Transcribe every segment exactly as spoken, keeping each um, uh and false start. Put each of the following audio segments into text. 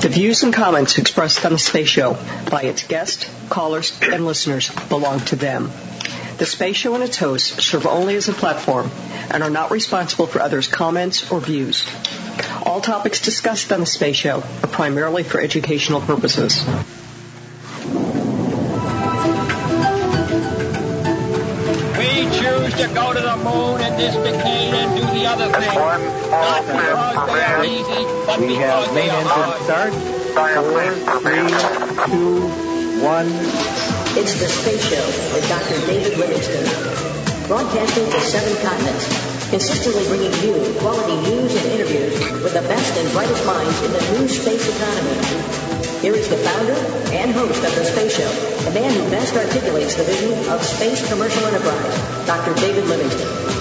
views and comments expressed on the Space Show by its guests, callers, and listeners belong to them. The Space Show and its hosts serve only as a platform and are not responsible for others' comments or views. All topics discussed on the Space Show are primarily for educational purposes. We choose to go to the moon in this decade and do the other thing. Not because they are easy, but we because have they main are engine hard. start. Four, three, two, one. It's the Space Show with Doctor David Livingston, broadcasting to seven continents, consistently bringing you quality news and interviews with the best and brightest minds in the new space economy. Here is the founder and host of the Space Show, the man who best articulates the vision of space commercial enterprise, Doctor David Livingston.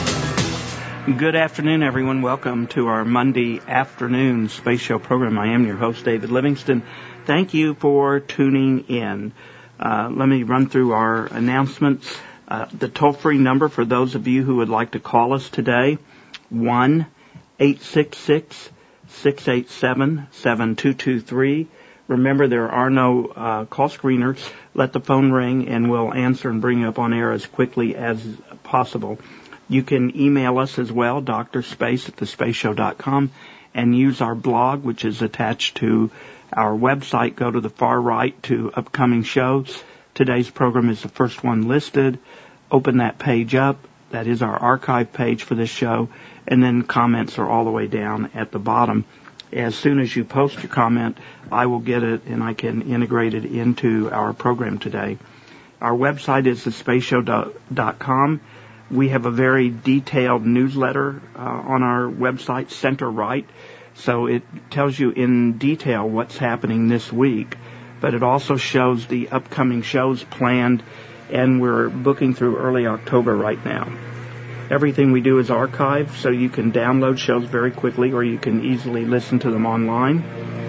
Good afternoon, everyone. Welcome to our Monday afternoon Space Show program. I am your host, David Livingston. Thank you for tuning in. Uh, let me run through our announcements. Uh, the toll-free number for those of you who would like to call us today, one eight six six, six eight seven, seven two two three. Remember, there are no uh, call screeners. Let the phone ring, and we'll answer and bring you up on air as quickly as possible. You can email us as well, drspace at the space show dot com, and use our blog, which is attached to our website. Go to the far right to upcoming shows. Today's program is the first one listed. Open that page up. That is our archive page for this show. And then comments are all the way down at the bottom. As soon as you post your comment, I will get it and I can integrate it into our program today. Our website is the space show dot com. We have a very detailed newsletter uh, on our website, center right. So it tells you in detail what's happening this week, but it also shows the upcoming shows planned, and we're booking through early October right now. Everything we do is archived, so you can download shows very quickly, or you can easily listen to them online.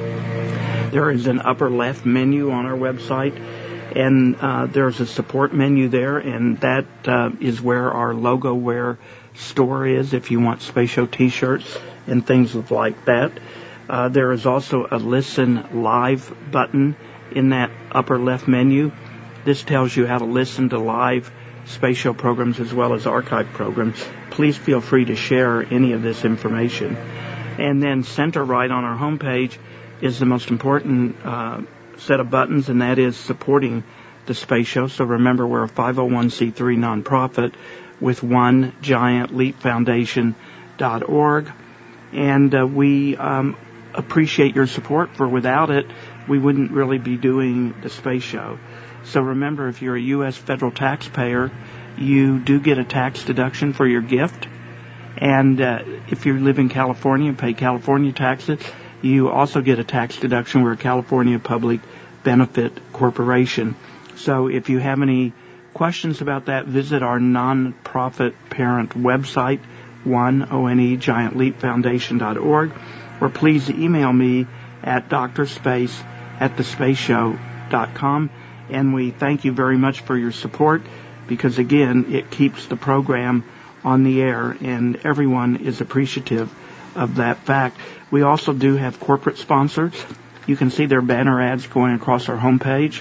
There is an upper left menu on our website, and uh, there's a support menu there, and that uh, is where our logo wear store is if you want Space Show t-shirts and things like that. Uh, there is also a Listen Live button in that upper left menu. This tells you how to listen to live Space Show programs as well as archive programs. Please feel free to share any of this information. And then center right on our homepage is the most important uh, set of buttons, and that is supporting the Space Show. So remember, we're a five oh one c three nonprofit with one giant leap foundation dot org. And uh, we um, appreciate your support, for without it, we wouldn't really be doing the Space Show. So remember, if you're a U S federal taxpayer, you do get a tax deduction for your gift. And uh, if you live in California and pay California taxes, you also get a tax deduction. We're a California Public Benefit Corporation. So if you have any questions about that, visit our nonprofit parent website, one, O N E, giant leap foundation dot org, or please email me at drspace at the space show dot com. And we thank you very much for your support, because, again, it keeps the program on the air, and everyone is appreciative of that fact. We also do have corporate sponsors. You can see their banner ads going across our homepage.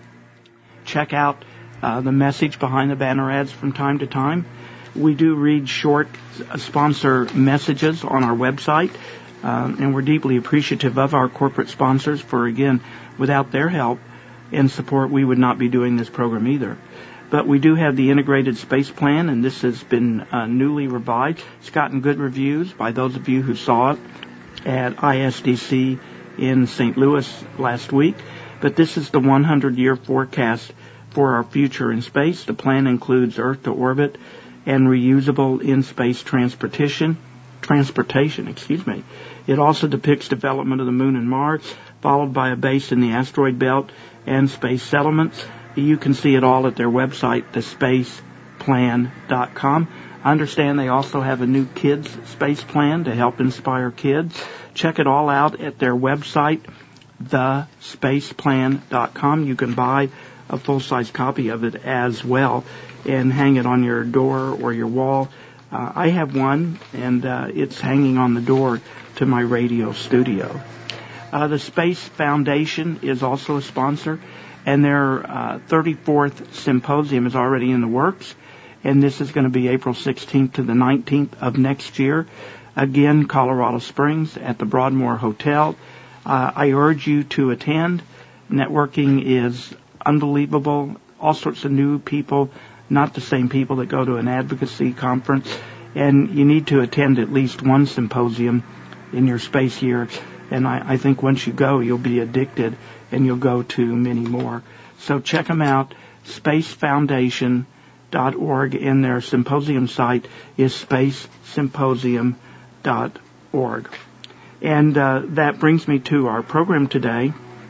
Check out uh, the message behind the banner ads from time to time. We do read short sponsor messages on our website, uh, and we're deeply appreciative of our corporate sponsors, for, again, without their help and support, we would not be doing this program either. But we do have the Integrated Space Plan, and this has been uh, newly revised. It's gotten good reviews by those of you who saw it at I S D C in Saint Louis last week. But this is the hundred-year forecast for our future in space. The plan includes Earth to orbit and reusable in-space transportation. Transportation, excuse me. It also depicts development of the Moon and Mars, followed by a base in the asteroid belt and space settlements. You can see it all at their website, the space plan dot com. I understand they also have a new kids space plan to help inspire kids. Check it all out at their website, the space plan dot com. You can buy a full-size copy of it as well and hang it on your door or your wall. Uh, I have one, and uh, it's hanging on the door to my radio studio. Uh, the Space Foundation is also a sponsor, and their uh, thirty-fourth symposium is already in the works, and this is going to be April sixteenth to the nineteenth of next year. Again, Colorado Springs at the Broadmoor Hotel. Uh, I urge you to attend. Networking is unbelievable. All sorts of new people, not the same people that go to an advocacy conference. And you need to attend at least one symposium in your space year. And I, I think once you go, you'll be addicted, and you'll go to many more. So check them out, space foundation dot org, and their symposium site is space symposium dot org. And uh, that brings me to our program today.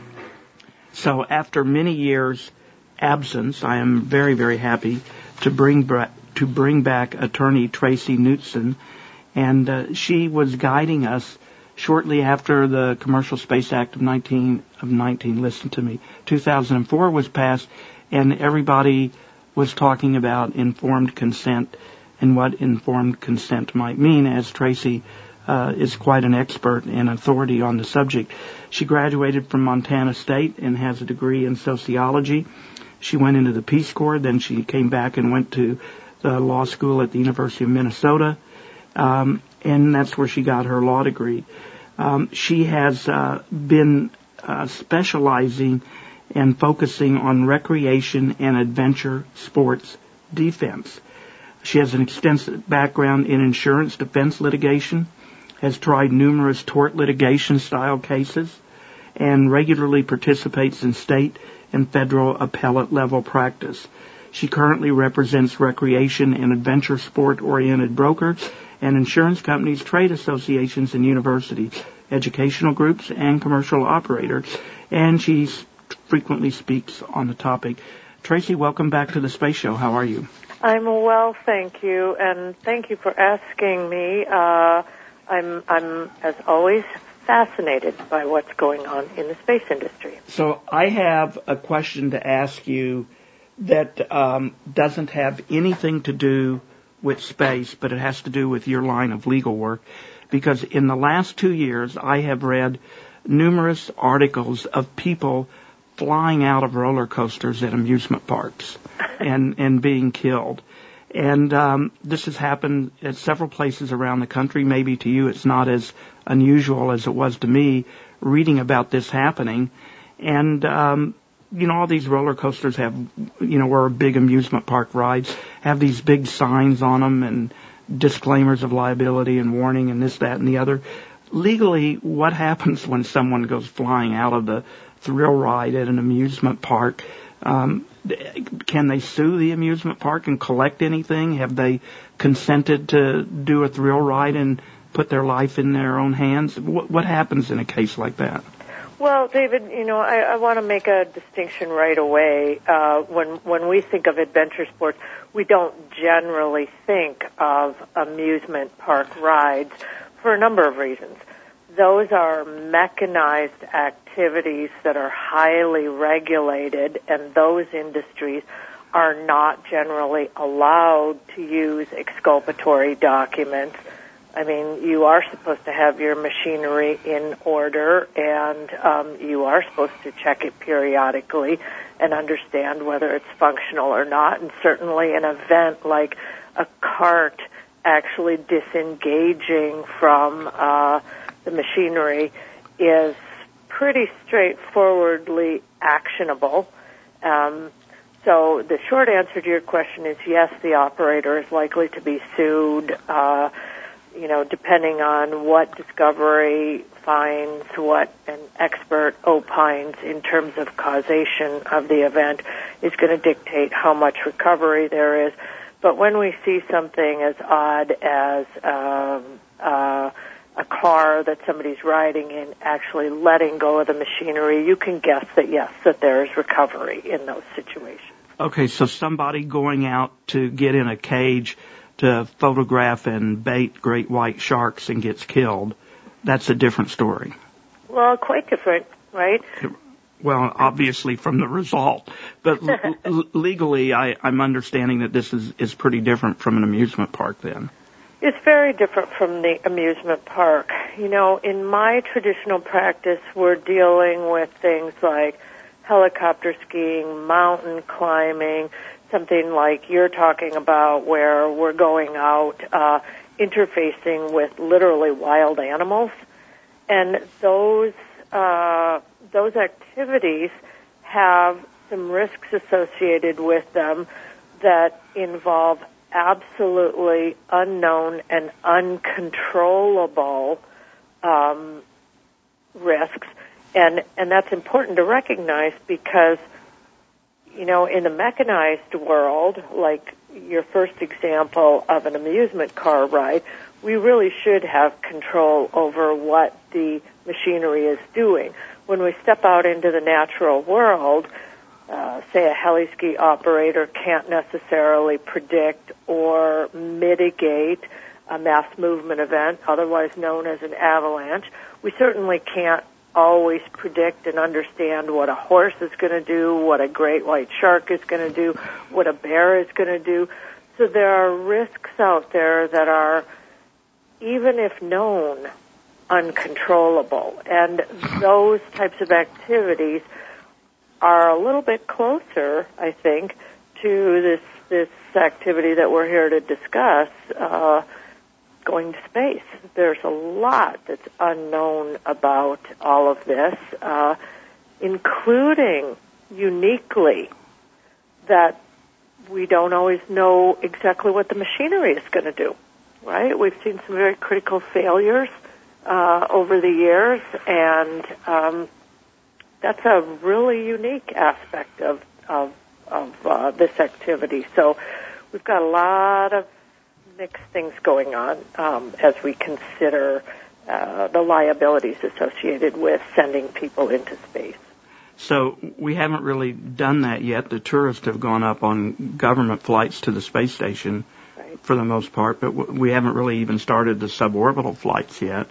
So after many years' absence, I am very, very happy to bring bra- to bring back attorney Tracy Knutson, and uh, she was guiding us shortly after the Commercial Space Act of nineteen of nineteen. Listen to me, two thousand four was passed, and everybody was talking about informed consent and what informed consent might mean, as Tracy uh, is quite an expert and authority on the subject. She graduated from Montana State and has a degree in sociology. She went into the Peace Corps, then she came back and went to the law school at the University of Minnesota, um, and that's where she got her law degree. Um, she has uh, been uh, specializing and focusing on recreation and adventure sports defense. She has an extensive background in insurance defense litigation, has tried numerous tort litigation style cases, and regularly participates in state and federal appellate level practice. She currently represents recreation and adventure sport-oriented brokers and insurance companies, trade associations, and universities, educational groups, and commercial operators, and she frequently speaks on the topic. Tracy, welcome back to the Space Show. How are you? I'm well, thank you, and thank you for asking me. Uh, I'm, I'm, as always, fascinated by what's going on in the space industry. So I have a question to ask you that um, doesn't have anything to do with space, but it has to do with your line of legal work, because in the last two years I have read numerous articles of people flying out of roller coasters at amusement parks and, and being killed. And um, this has happened at several places around the country. Maybe to you it's not as unusual as it was to me reading about this happening. And, um, you know, all these roller coasters have, you know, where big amusement park rides have these big signs on them and disclaimers of liability and warning and this, that, and the other. Legally, what happens when someone goes flying out of the thrill ride at an amusement park? Um, can they sue the amusement park and collect anything? Have they consented to do a thrill ride and put their life in their own hands? What, what happens in a case like that? Well, David, you know, I, I want to make a distinction right away. Uh, when when we think of adventure sports, we don't generally think of amusement park rides for a number of reasons. Those are mechanized activities that are highly regulated, and those industries are not generally allowed to use exculpatory documents. I mean, you are supposed to have your machinery in order, and um, you are supposed to check it periodically and understand whether it's functional or not. And certainly an event like a cart actually disengaging from uh, the machinery is pretty straightforwardly actionable. Um, so the short answer to your question is yes, the operator is likely to be sued, uh, you know, depending on what discovery finds, what an expert opines in terms of causation of the event is going to dictate how much recovery there is. But when we see something as odd as um, uh, a car that somebody's riding in actually letting go of the machinery, you can guess that, yes, that there is recovery in those situations. Okay, so somebody going out to get in a cage to photograph and bait great white sharks and gets killed, that's a different story. Well, quite different, right? Well, obviously from the result. But l- legally, I, I'm understanding that this is, is pretty different from an amusement park then. It's very different from the amusement park. You know, in my traditional practice, we're dealing with things like helicopter skiing, mountain climbing, something like you're talking about where we're going out, uh, interfacing with literally wild animals. And those, uh, those activities have some risks associated with them that involve absolutely unknown and uncontrollable um, risks. And, and that's important to recognize because, you know, in the mechanized world, like your first example of an amusement car ride, we really should have control over what the machinery is doing. When we step out into the natural world, uh, say a heli-ski operator can't necessarily predict or mitigate a mass movement event, otherwise known as an avalanche. We certainly can't always predict and understand what a horse is going to do, what a great white shark is going to do, what a bear is going to do. So there are risks out there that are, even if known, uncontrollable. And those types of activities are a little bit closer, I think, to this this activity that we're here to discuss, uh, going to space. There's a lot that's unknown about all of this, uh, including uniquely that we don't always know exactly what the machinery is going to do, right? We've seen some very critical failures uh, over the years, and um, that's a really unique aspect of of, of uh, this activity. So we've got a lot of mixed things going on um, as we consider uh, the liabilities associated with sending people into space. So we haven't really done that yet. The tourists have gone up on government flights to the space station right. for the most part, but w- we haven't really even started the suborbital flights yet.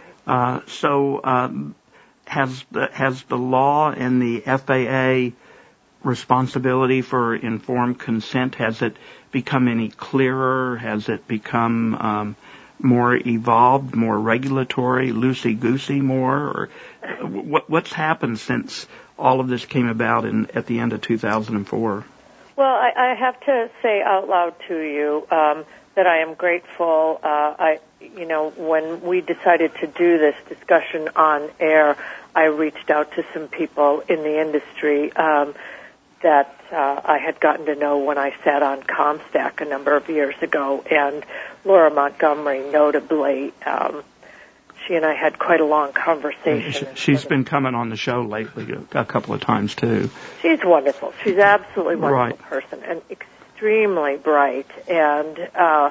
Uh, so um, has the, has the law and the F A A responsibility for informed consent, has it become any clearer? Has it become um, more evolved, more regulatory, loosey-goosey more? Or what, what's happened since all of this came about in, at the end of two thousand four? Well, I, I have to say out loud to you um, that I am grateful. Uh, I, you know, when we decided to do this discussion on air, I reached out to some people in the industry um, that uh, I had gotten to know when I sat on ComStack a number of years ago, and Laura Montgomery, notably, um, she and I had quite a long conversation. She's been coming on the show lately a, a couple of times, too. She's wonderful. She's an absolutely wonderful right. person and extremely bright. And uh,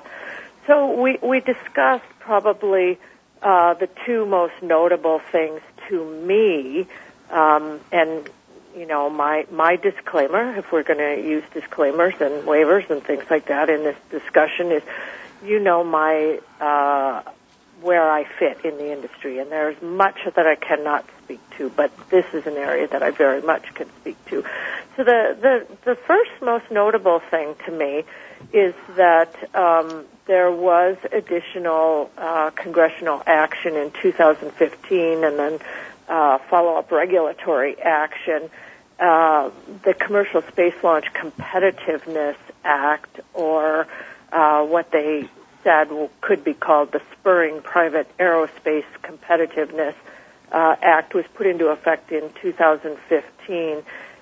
so we, we discussed probably uh, the two most notable things to me, um, and you know, my, my disclaimer, if we're going to use disclaimers and waivers and things like that in this discussion, is, you know, my, uh, where I fit in the industry. And there's much that I cannot speak to, but this is an area that I very much can speak to. So the, the, the first most notable thing to me is that, um, there was additional, uh, congressional action in two thousand fifteen and then, uh, follow-up regulatory action. Uh, the Commercial Space Launch Competitiveness Act, or uh, what they said could be called the Spurring Private Aerospace Competitiveness uh, Act, was put into effect in two thousand fifteen,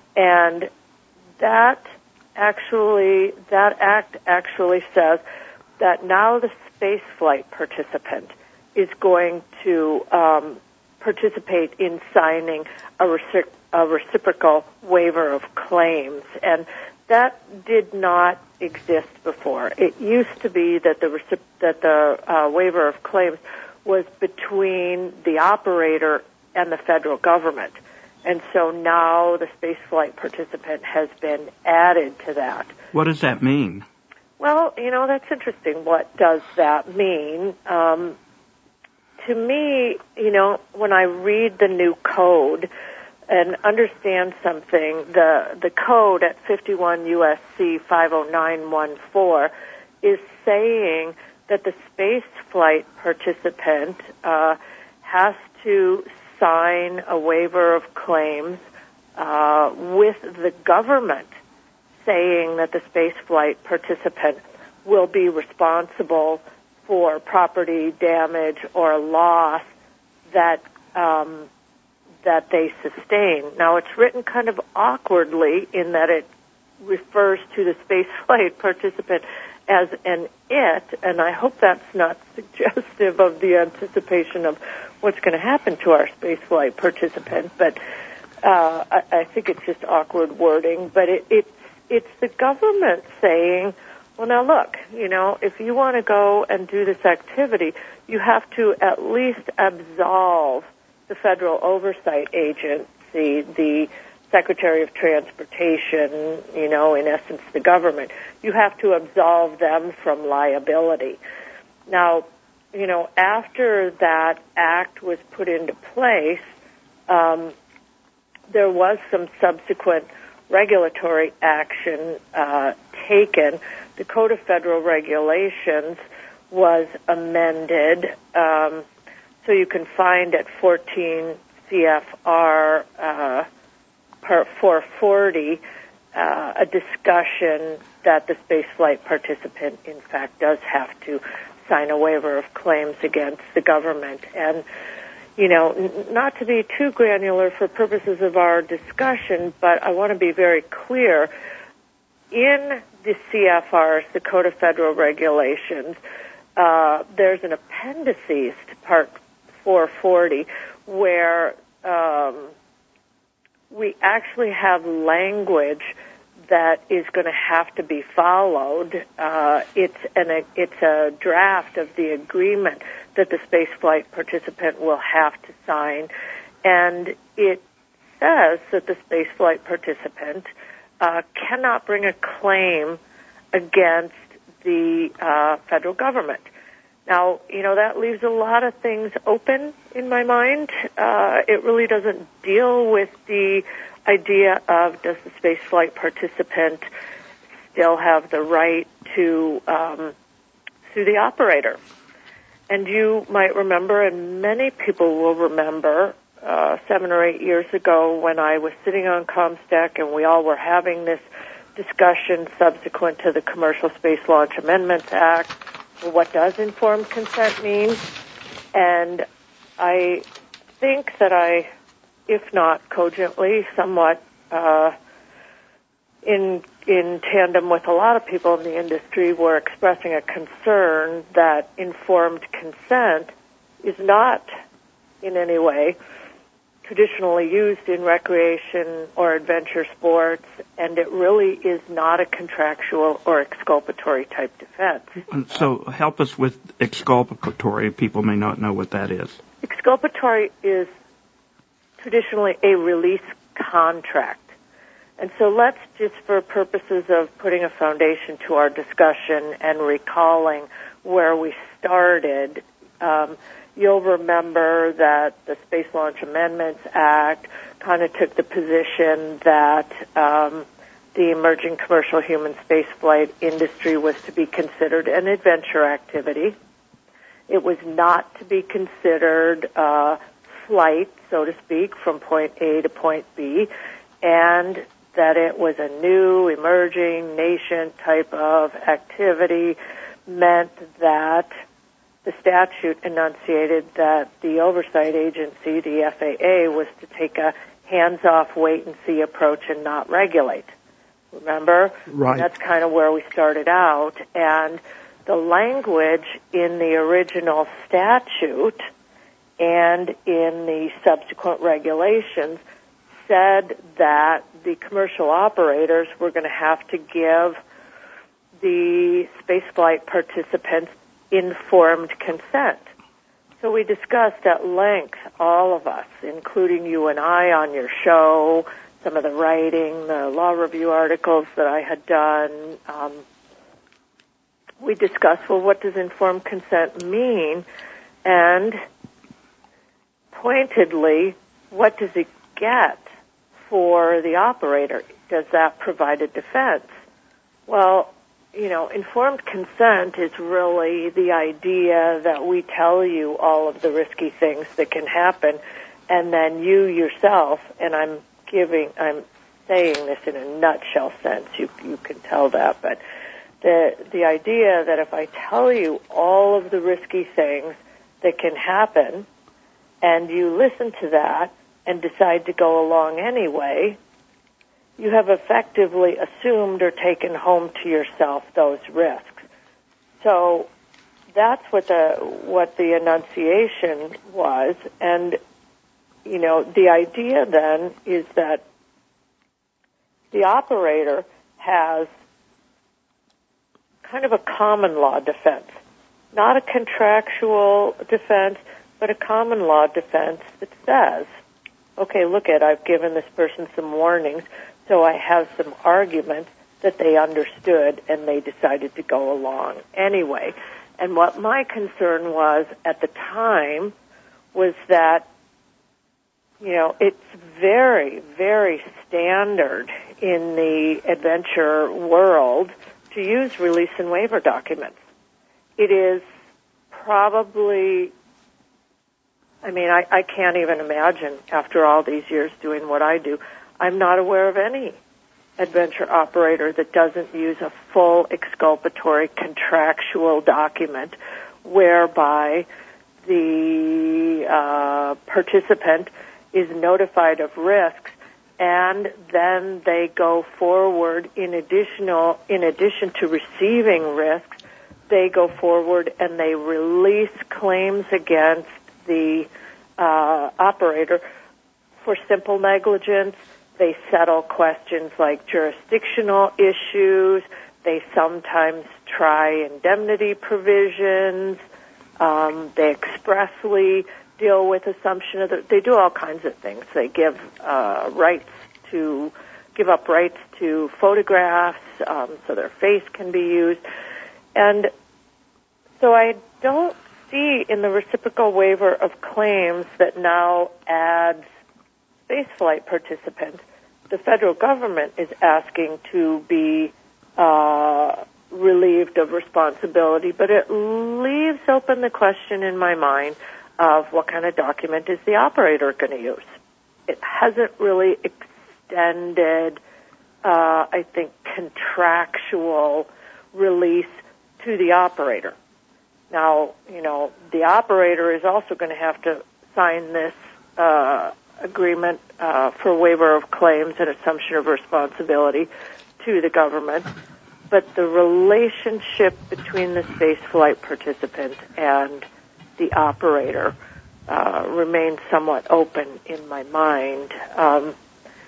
and that actually, that act actually says that now the spaceflight participant is going to um, participate in signing a, recip- a reciprocal waiver of claims, and that did not exist before. It used to be that the recip- that the uh, waiver of claims was between the operator and the federal government, and so now the spaceflight participant has been added to that. What does that mean? Well, you know, that's interesting. What does that mean? Um, To me, you know, when I read the new code and understand something, the the code at fifty-one U S C five oh nine one four is saying that the space flight participant uh, has to sign a waiver of claims uh, with the government saying that the space flight participant will be responsible for property damage or loss that um, that they sustain. Now, it's written kind of awkwardly in that it refers to the space flight participant as an it, and I hope that's not suggestive of the anticipation of what's going to happen to our space flight participant, but uh, I, I think it's just awkward wording. But it, it, it's the government saying, well, now look, you know, if you want to go and do this activity, you have to at least absolve the Federal Oversight Agency, the Secretary of Transportation, you know, in essence, the government. You have to absolve them from liability. Now, you know, after that act was put into place, um, there was some subsequent regulatory action uh, taken. The Code of Federal Regulations was amended, um, so you can find at fourteen C F R uh, per four forty uh, a discussion that the spaceflight participant, in fact, does have to sign a waiver of claims against the government. And, you know, n- not to be too granular for purposes of our discussion, but I want to be very clear. In the C F Rs, the Code of Federal Regulations, uh, there's an appendices to Part four forty where um, we actually have language that is going to have to be followed. Uh, it's an it's a draft of the agreement that the spaceflight participant will have to sign, and it says that the spaceflight participant uh, cannot bring a claim against the uh, federal government. Now, you know, that leaves a lot of things open in my mind. Uh, it really doesn't deal with the idea of does the spaceflight participant still have the right to um, sue the operator. And you might remember, and many people will remember, uh, seven or eight years ago when I was sitting on ComStack and we all were having this discussion subsequent to the Commercial Space Launch Amendments Act. Well, what does informed consent mean? And I think that I, if not cogently, somewhat uh, in in tandem with a lot of people in the industry, were expressing a concern that informed consent is not in any way traditionally used in recreation or adventure sports, and it really is not a contractual or exculpatory type defense. So help us with exculpatory. People may not know what that is. Exculpatory is traditionally a release contract. And so let's just, for purposes of putting a foundation to our discussion and recalling where we started, um, you'll remember that the Space Launch Amendments Act kind of took the position that um, the emerging commercial human spaceflight industry was to be considered an adventure activity. It was not to be considered uh, flight, so to speak, from point A to point B, and that it was a new, emerging, nascent type of activity, meant that the statute enunciated that the oversight agency, the F A A, was to take a hands-off, wait-and-see approach and not regulate. Remember? Right. That's kind of where we started out. And the language in the original statute and in the subsequent regulations said that the commercial operators were going to have to give the spaceflight participants informed consent. So we discussed at length, all of us, including you and I on your show, some of the writing, the law review articles that I had done. Um, we discussed, well, what does informed consent mean? And pointedly, what does it get for the operator? Does that provide a defense? Well, you know, informed consent is really the idea that we tell you all of the risky things that can happen, and then you yourself, and I'm giving, I'm saying this in a nutshell sense, you you can tell that, but the the idea that if I tell you all of the risky things that can happen, and you listen to that and decide to go along anyway, you have effectively assumed or taken home to yourself those risks. So that's what the what the enunciation was, and you know, the idea then is that the operator has kind of a common law defense, not a contractual defense, but a common law defense that says, okay, look at, I've given this person some warnings, so I have some arguments that they understood and they decided to go along anyway. And what my concern was at the time was that, you know, it's very, very standard in the adventure world to use release and waiver documents. It is probably, I mean, I, I can't even imagine after all these years doing what I do, I'm not aware of any adventure operator that doesn't use a full exculpatory contractual document whereby the uh, participant is notified of risks, and then they go forward in additional, in addition to receiving risks, they go forward and they release claims against the uh, operator for simple negligence. They settle questions like jurisdictional issues. They sometimes try indemnity provisions. Um, they expressly deal with assumption of the, they do all kinds of things. They give uh, rights to, give up rights to photographs um, so their face can be used. And so I don't see in the reciprocal waiver of claims that now adds spaceflight participants, the federal government is asking to be uh, relieved of responsibility, but it leaves open the question in my mind of what kind of document is the operator going to use. It hasn't really extended, uh, I think, contractual release to the operator. Now, you know, the operator is also going to have to sign this uh, agreement uh, for waiver of claims and assumption of responsibility to the government, but the relationship between the spaceflight participant and the operator uh, remains somewhat open in my mind. Um,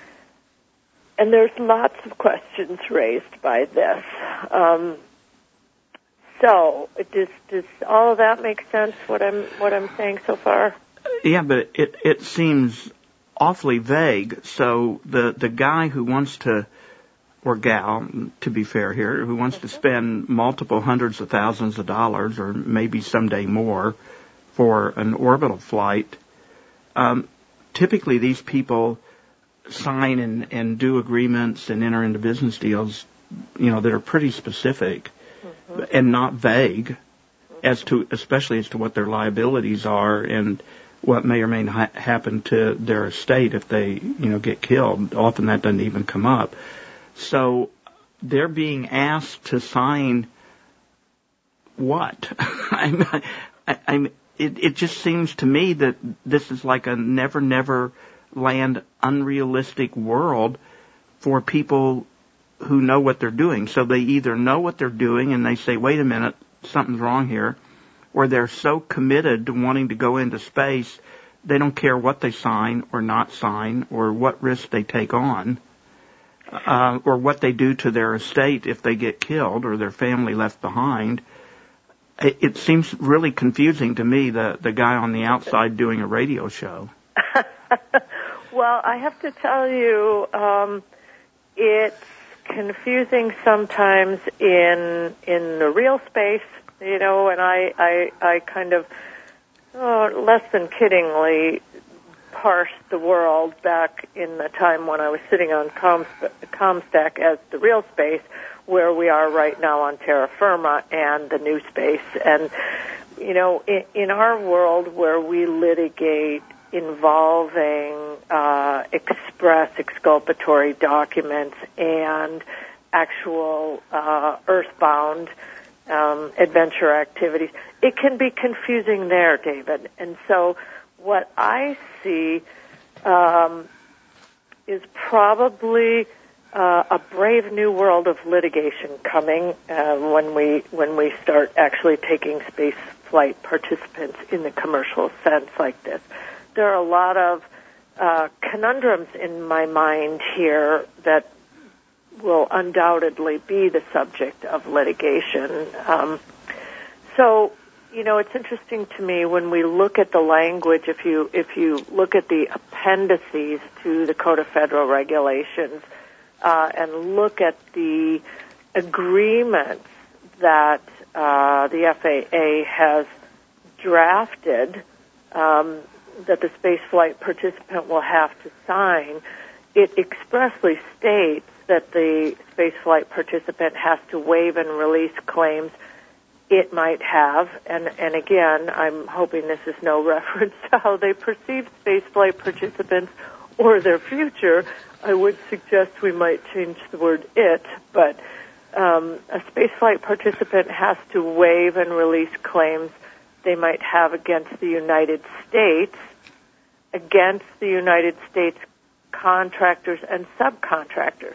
and there's lots of questions raised by this. Um, so, does does all of that make sense? What I'm what I'm saying so far? Yeah, but it it seems awfully vague. So the the guy who wants to, or gal, to be fair here, who wants to spend multiple hundreds of thousands of dollars, or maybe someday more, for an orbital flight, um, typically these people sign and, and do agreements and enter into business deals, you know, that are pretty specific mm-hmm. and not vague as to, especially as to what their liabilities are and what may or may not happen to their estate if they, you know, get killed. Often that doesn't even come up. So they're being asked to sign what? I'm, I, I'm, it, it just seems to me that this is like a never, never land unrealistic world for people who know what they're doing. So they either know what they're doing and they say, wait a minute, something's wrong here, or they're so committed to wanting to go into space, they don't care what they sign or not sign or what risk they take on. Uh, or what they do to their estate if they get killed or their family left behind. It, it seems really confusing to me, the, the guy on the outside doing a radio show. Well, I have to tell you, um, it's confusing sometimes in in the real space, you know, and I, I, I kind of, oh, less than kiddingly parsed the world back in the time when I was sitting on Com- ComStack as the real space, where we are right now on terra firma and the new space. And, you know, in, in our world where we litigate involving uh, express exculpatory documents and actual uh, earthbound um, adventure activities, it can be confusing there, David. And so what I see um, is probably uh, a brave new world of litigation coming uh, when we when we start actually taking space flight participants in the commercial sense like this. There are a lot of uh, conundrums in my mind here that will undoubtedly be the subject of litigation. Um, so, you know, it's interesting to me when we look at the language, if you if you look at the appendices to the Code of Federal Regulations uh, and look at the agreements that uh, the F A A has drafted, um, that the spaceflight participant will have to sign, it expressly states that the spaceflight participant has to waive and release claims it might have. And, and again, I'm hoping this is no reference to how they perceive spaceflight participants or their future. I would suggest we might change the word it, but um, a spaceflight participant has to waive and release claims they might have against the United States, against the United States contractors and subcontractors.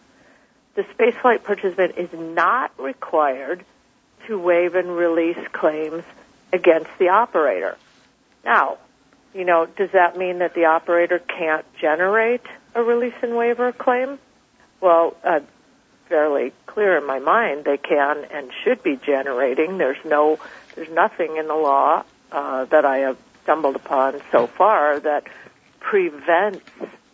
The spaceflight participant is not required to waive and release claims against the operator. Now, you know, does that mean that the operator can't generate a release and waiver claim? Well, uh, fairly clear in my mind they can and should be generating. There's no, there's nothing in the law uh, that I have stumbled upon so far that prevents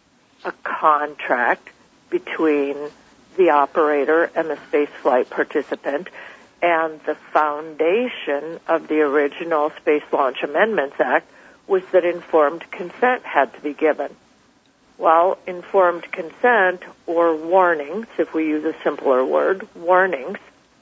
a contract between the operator and the spaceflight participant. And the foundation of the original Space Launch Amendments Act was that informed consent had to be given. Well, informed consent, or warnings, if we use a simpler word, warnings,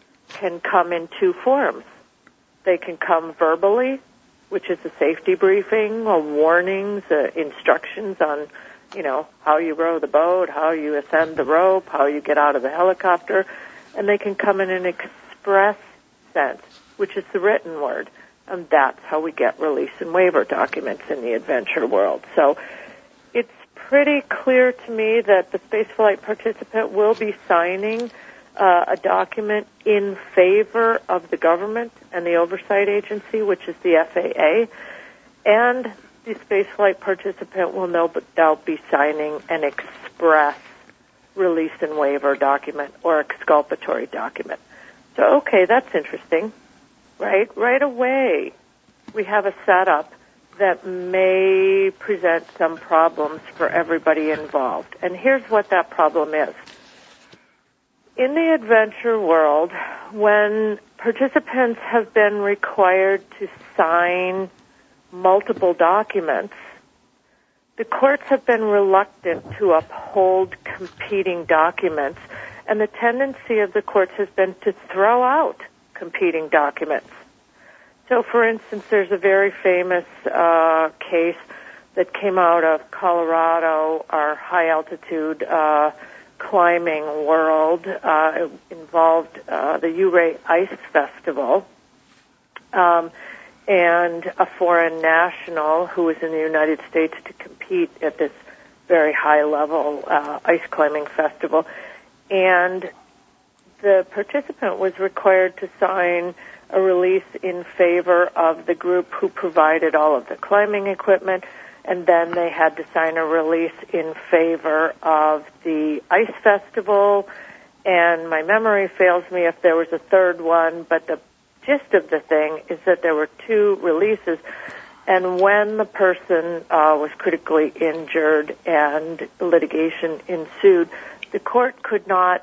can come in two forms. They can come verbally, which is a safety briefing, or warnings, uh, instructions on, you know, how you row the boat, how you ascend the rope, how you get out of the helicopter. And they can come in an express sense, which is the written word. And that's how we get release and waiver documents in the adventure world. So it's pretty clear to me that the spaceflight participant will be signing uh, a document in favor of the government and the oversight agency, which is the F A A, and the spaceflight participant will no doubt be signing an express release and waiver document or exculpatory document. So, okay, that's interesting, right? Right away, we have a setup that may present some problems for everybody involved. And here's what that problem is. In the adventure world, when participants have been required to sign multiple documents, the courts have been reluctant to uphold competing documents, and the tendency of the courts has been to throw out competing documents. So, for instance, there's a very famous uh, case that came out of Colorado, our high-altitude uh, climbing world. Uh, it involved uh, the Ouray Ice Festival, um, and a foreign national who was in the United States to compete at this very high-level uh, ice climbing festival. And the participant was required to sign a release in favor of the group who provided all of the climbing equipment, and then they had to sign a release in favor of the ice festival, and my memory fails me if there was a third one, but the gist of the thing is that there were two releases, and when the person uh, was critically injured and litigation ensued, the court could not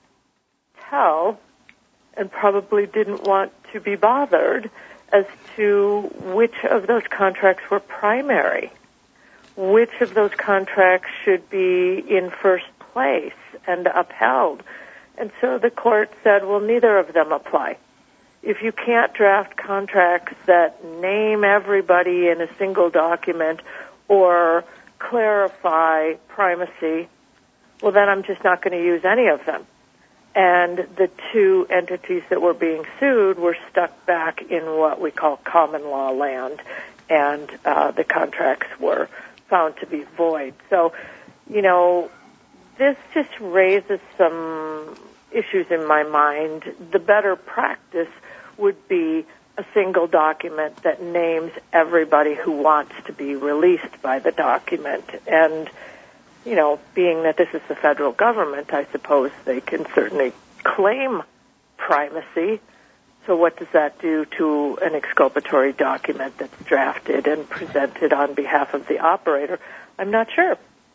tell and probably didn't want to be bothered as to which of those contracts were primary. which of those contracts should be in first place and upheld. And so the court said, well, neither of them apply. If you can't draft contracts that name everybody in a single document or clarify primacy, well, then I'm just not going to use any of them. And the two entities that were being sued were stuck back in what we call common law land, and uh, the contracts were found to be void. So, you know, this just raises some issues in my mind. The better practice would be a single document that names everybody who wants to be released by the document. And, you know, being that this is the federal government, I suppose they can certainly claim primacy. So what does that do to an exculpatory document that's drafted and presented on behalf of the operator? I'm not sure.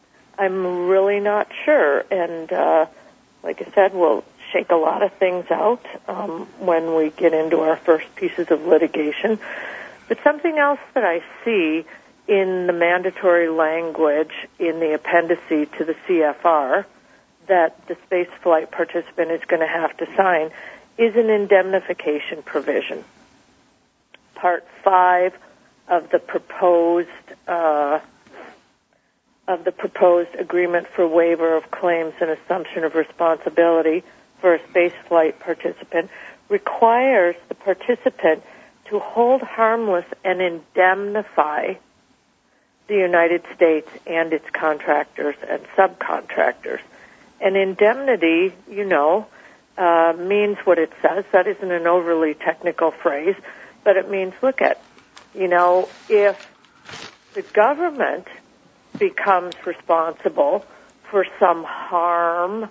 I'm really not sure. And uh, like I said, we'll shake a lot of things out um, when we get into our first pieces of litigation. But something else that I see in the mandatory language in the appendice to the C F R that the space flight participant is going to have to sign is an indemnification provision. Part five of the proposed uh, of the proposed agreement for waiver of claims and assumption of responsibility for a space flight participant requires the participant to hold harmless and indemnify the United States and its contractors and subcontractors. And indemnity, you know, uh, means what it says. That isn't an overly technical phrase, but it means, look at, you know, if the government becomes responsible for some harm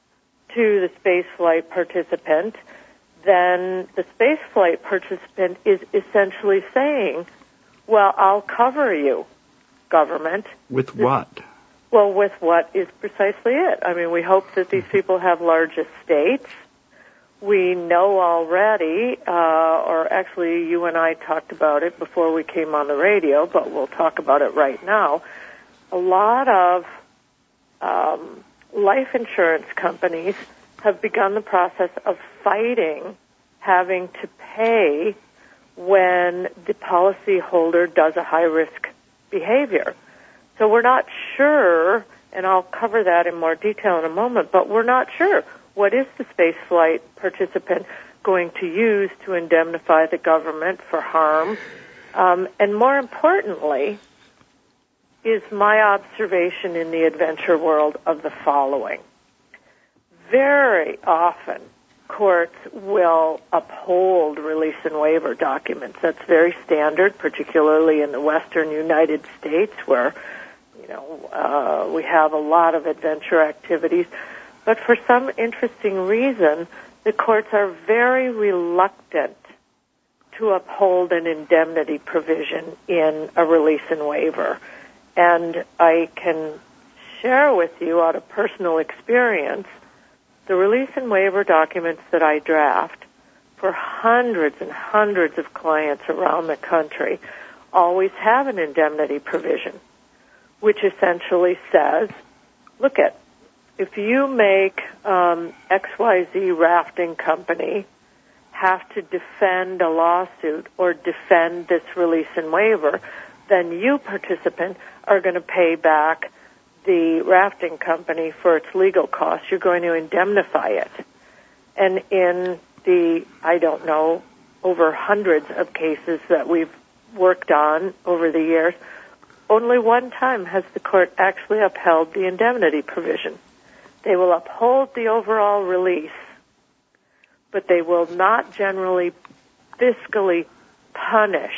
to the spaceflight participant, then the spaceflight participant is essentially saying, well, I'll cover you, government. With what? Well, with what is precisely it. I mean, we hope that these people have large estates. We know already, uh, or actually you and I talked about it before we came on the radio, but we'll talk about it right now. A lot of um, life insurance companies have begun the process of fighting having to pay when the policyholder does a high-risk behavior. So we're not sure, and I'll cover that in more detail in a moment, but we're not sure what is the spaceflight participant going to use to indemnify the government for harm. Um, and more importantly, is my observation in the adventure world of the following. Very often, courts will uphold release and waiver documents. That's very standard, particularly in the western United States where, you know, uh, we have a lot of adventure activities. But for some interesting reason, the courts are very reluctant to uphold an indemnity provision in a release and waiver. And I can share with you out of personal experience, the release and waiver documents that I draft for hundreds and hundreds of clients around the country always have an indemnity provision, which essentially says, look at, if you make um, X Y Z rafting company have to defend a lawsuit or defend this release and waiver, then you, participant, are going to pay back the rafting company for its legal costs. You're going to indemnify it. And in the, I don't know, over hundreds of cases that we've worked on over the years, only one time has the court actually upheld the indemnity provision. They will uphold the overall release, but they will not generally fiscally punish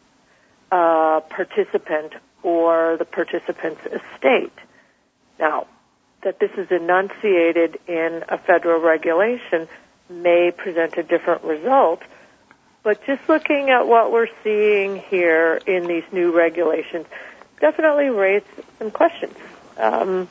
a participant or the participant's estate. Now, that this is enunciated in a federal regulation may present a different result, but just looking at what we're seeing here in these new regulations definitely raised some questions. Um,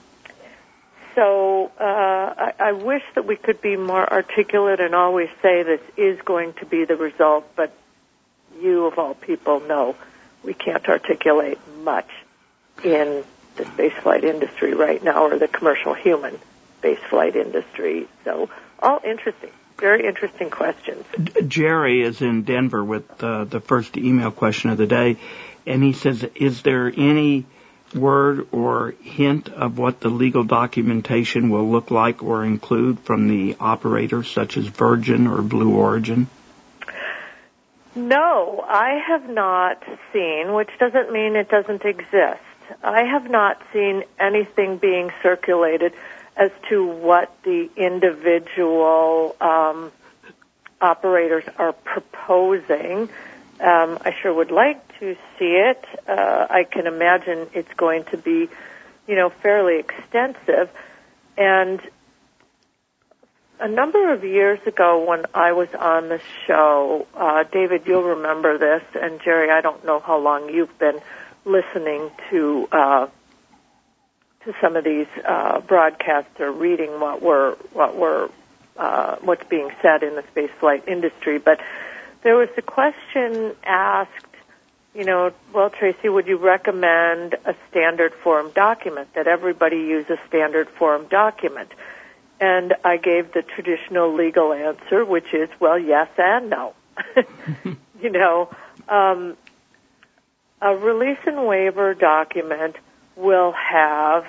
so uh, I, I wish that we could be more articulate and always say this is going to be the result, but you of all people know we can't articulate much. in the spaceflight industry right now, or the commercial human spaceflight industry. So all interesting, very interesting questions. Jerry is in Denver with uh, the first email question of the day, and he says, is there any word or hint of what the legal documentation will look like or include from the operators, such as Virgin or Blue Origin? No, I have not seen, which doesn't mean it doesn't exist. I have not seen anything being circulated as to what the individual um, operators are proposing. Um, I sure would like to see it. Uh, I can imagine it's going to be, you know, fairly extensive. And a number of years ago when I was on the show, uh, David, you'll remember this, and Jerry, I don't know how long you've been listening to uh, to some of these uh, broadcasts or reading what we're what we're uh, what's being said in the spaceflight industry, but there was the question asked, you know, well, Tracy, would you recommend a standard form document, that everybody use a standard form document? And I gave the traditional legal answer, which is, well, yes and no. You know, um, a release and waiver document will have,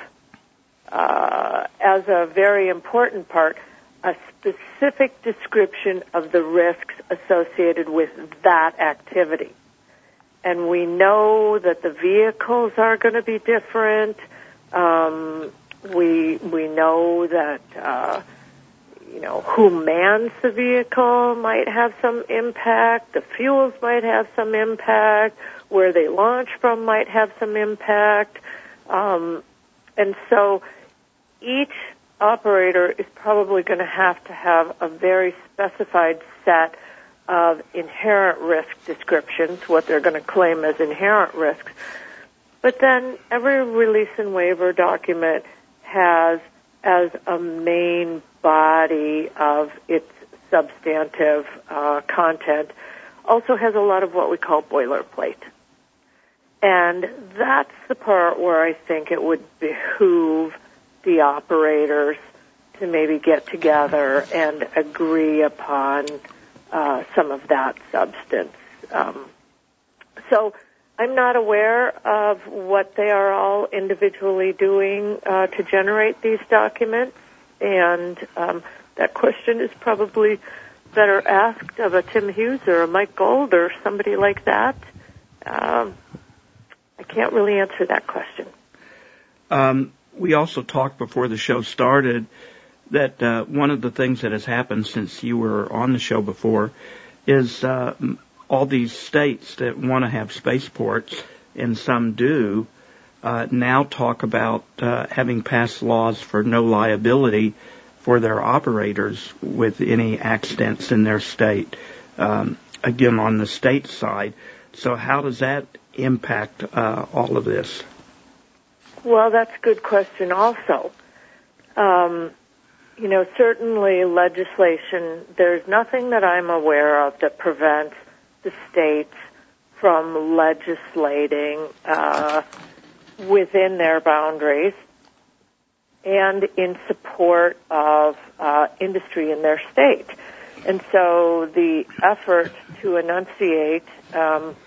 uh, as a very important part, a specific description of the risks associated with that activity. And we know that the vehicles are going to be different. Um, we we know that uh, you know who mans the vehicle might have some impact. The fuels might have some impact. Where they launch from might have some impact. Um, and so each operator is probably going to have to have a very specified set of inherent risk descriptions, what they're going to claim as inherent risks. But then every release and waiver document has, as a main body of its substantive uh, content, also has a lot of what we call boilerplate. And that's the part where I think it would behoove the operators to maybe get together and agree upon uh, some of that substance. Um, so I'm not aware of what they are all individually doing uh, to generate these documents, and um, that question is probably better asked of a Tim Hughes or a Mike Gold or somebody like that. Um, I can't really answer that question. Um, we also talked before the show started that uh, one of the things that has happened since you were on the show before is uh, all these states that want to have spaceports, and some do, uh, now talk about uh, having passed laws for no liability for their operators with any accidents in their state, um, again, on the state side. So how does that impact uh, all of this? Well, that's a good question also. Um, you know, certainly legislation, there's nothing that I'm aware of that prevents the states from legislating uh, within their boundaries and in support of uh, industry in their state. And so the effort to enunciate um,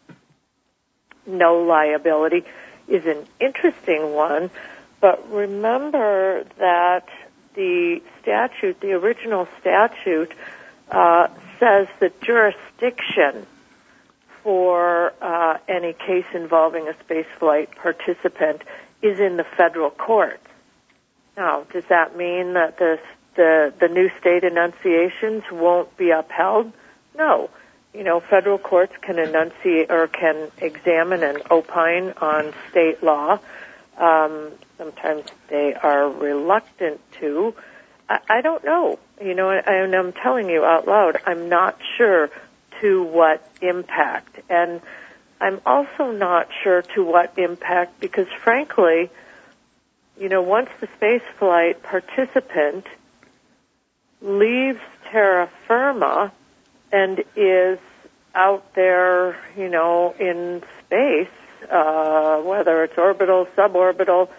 no liability is an interesting one, but remember that the statute, the original statute, uh, says that jurisdiction for uh, any case involving a spaceflight participant is in the federal courts. Now, does that mean that the the, the new state enunciations won't be upheld? No. You know, federal courts can enunciate or can examine and opine on state law. Um, sometimes they are reluctant to. I, I don't know. You know, and I'm telling you out loud, I'm not sure to what impact. And I'm also not sure to what impact because, frankly, you know, once the spaceflight participant leaves terra firma and is out there, you know, in space, uh, whether it's orbital, suborbital.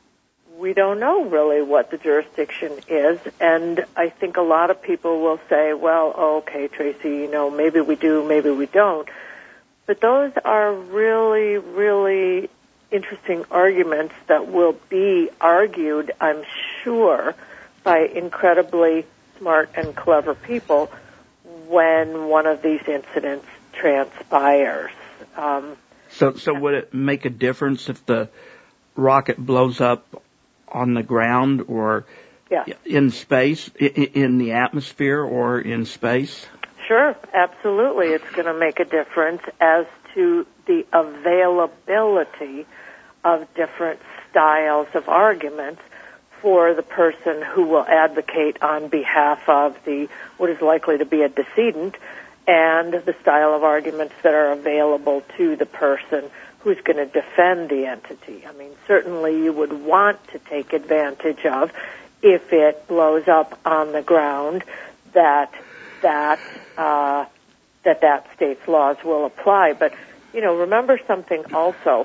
We don't know really what the jurisdiction is, and I think a lot of people will say, well, okay, Tracy, you know, maybe we do, maybe we don't. But those are really, really interesting arguments that will be argued, I'm sure, by incredibly smart and clever people when one of these incidents transpires. Um, so, so would it make a difference if the rocket blows up on the ground or yeah. in space, in the atmosphere or in space? Sure, absolutely. It's going to make a difference as to the availability of different styles of arguments for the person who will advocate on behalf of the what is likely to be a decedent, and the style of arguments that are available to the person who's going to defend the entity. I mean, certainly you would want to take advantage of, if it blows up on the ground, that that uh, that that state's laws will apply. But, you know, remember something also.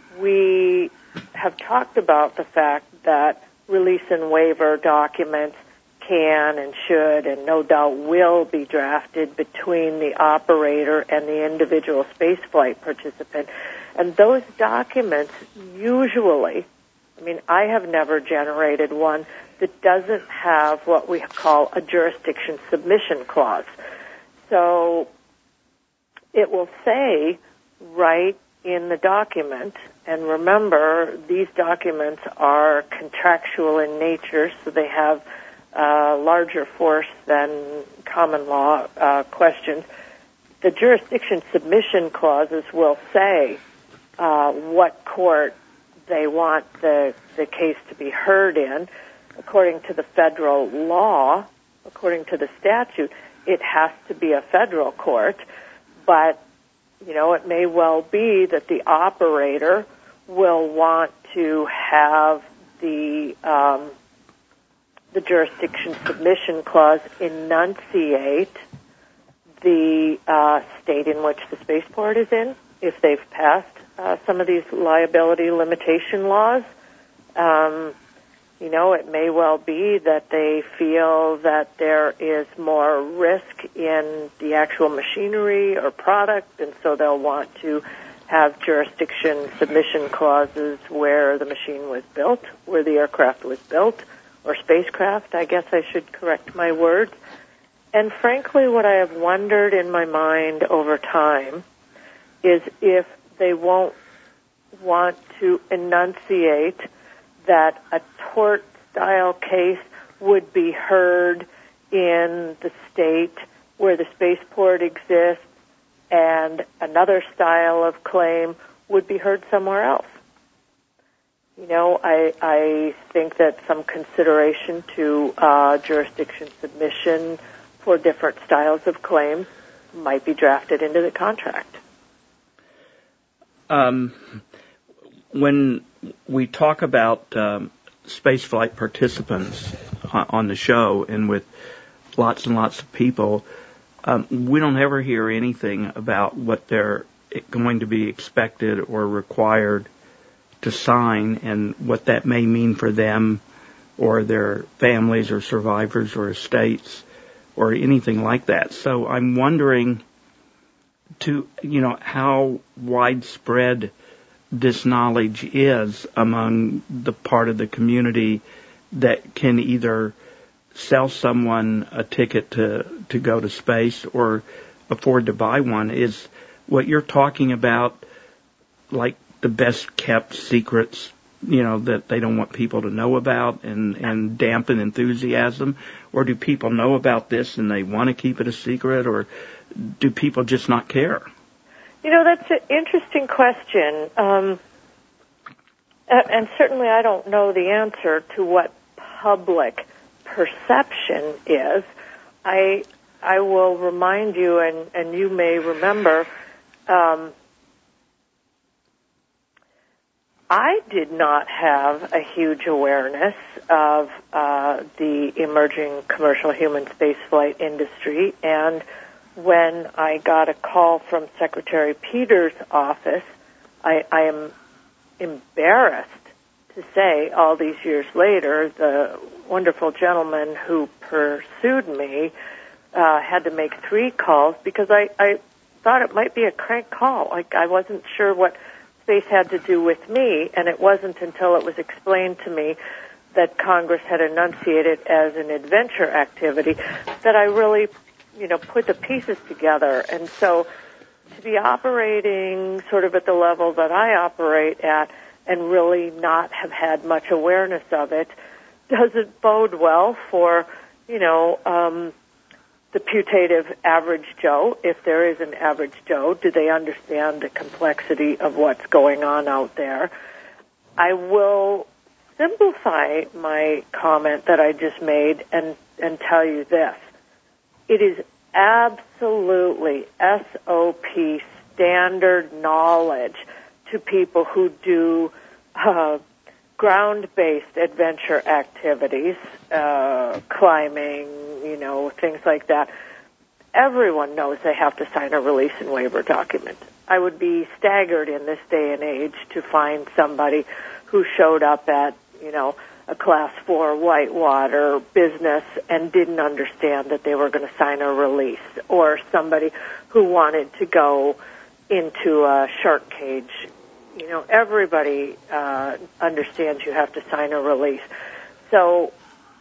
We have talked about the fact that release and waiver documents can and should and no doubt will be drafted between the operator and the individual spaceflight participant. And those documents usually, I mean, I have never generated one that doesn't have what we call a jurisdiction submission clause. So it will say right in the document, and remember, these documents are contractual in nature, so they have uh, larger force than common law uh, questions. The jurisdiction submission clauses will say uh, what court they want the, the case to be heard in. According to the federal law, according to the statute, it has to be a federal court, but, you know, it may well be that the operator will want to have the um, the jurisdiction submission clause enunciate the uh, state in which the spaceport is in, if they've passed uh, some of these liability limitation laws. Um, you know, it may well be that they feel that there is more risk in the actual machinery or product, and so they'll want to have jurisdiction submission clauses where the machine was built, where the aircraft was built, or spacecraft, I guess I should correct my words. And frankly, what I have wondered in my mind over time is if they won't want to enunciate that a tort-style case would be heard in the state where the spaceport exists, and another style of claim would be heard somewhere else. You know, I, I think that some consideration to uh, jurisdiction submission for different styles of claims might be drafted into the contract. Um, when we talk about um, spaceflight participants on the show and with lots and lots of people, um, we don't ever hear anything about what they're going to be expected or required to sign and what that may mean for them or their families or survivors or estates or anything like that. So I'm wondering to, you know, how widespread this knowledge is among the part of the community that can either sell someone a ticket to, to go to space or afford to buy one. Is what you're talking about like the best kept secrets, you know, that they don't want people to know about and, and dampen enthusiasm? Or do people know about this and they want to keep it a secret, or do people just not care? You know, that's an interesting question. Um, and certainly I don't know the answer to what public perception is. I I will remind you, and, and you may remember, um, I did not have a huge awareness of uh, the emerging commercial human spaceflight industry, and when I got a call from Secretary Peters' office I, I am embarrassed to say all these years later, the wonderful gentleman who pursued me uh, had to make three calls because I, I thought it might be a crank call. Like I wasn't sure what space had to do with me, and it wasn't until it was explained to me that Congress had enunciated as an adventure activity that I really, you know, put the pieces together. And so to be operating sort of at the level that I operate at and really not have had much awareness of it doesn't bode well for, you know, um, the putative average Joe. If there is an average Joe, do they understand the complexity of what's going on out there? I will simplify my comment that I just made and, and tell you this. It is absolutely S O P standard knowledge to people who do uh, ground-based adventure activities, uh, climbing, you know, things like that. Everyone knows they have to sign a release and waiver document. I would be staggered in this day and age to find somebody who showed up at, you know, a class four whitewater business and didn't understand that they were going to sign a release, or somebody who wanted to go into a shark cage. You know, everybody uh, understands you have to sign a release. So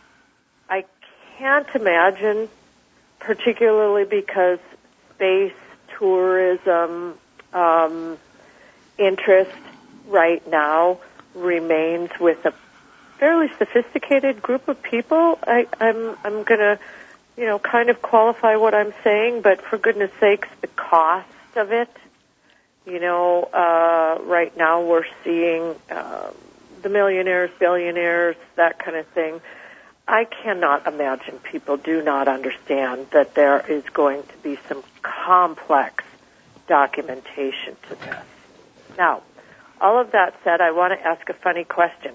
I can't imagine, particularly because space tourism um, interest right now remains with a fairly sophisticated group of people. I, I'm I'm going to, you know, kind of qualify what I'm saying, but for goodness sakes, the cost of it. You know, uh, right now we're seeing uh, the millionaires, billionaires, that kind of thing. I cannot imagine people do not understand that there is going to be some complex documentation to this. Now, all of that said, I want to ask a funny question.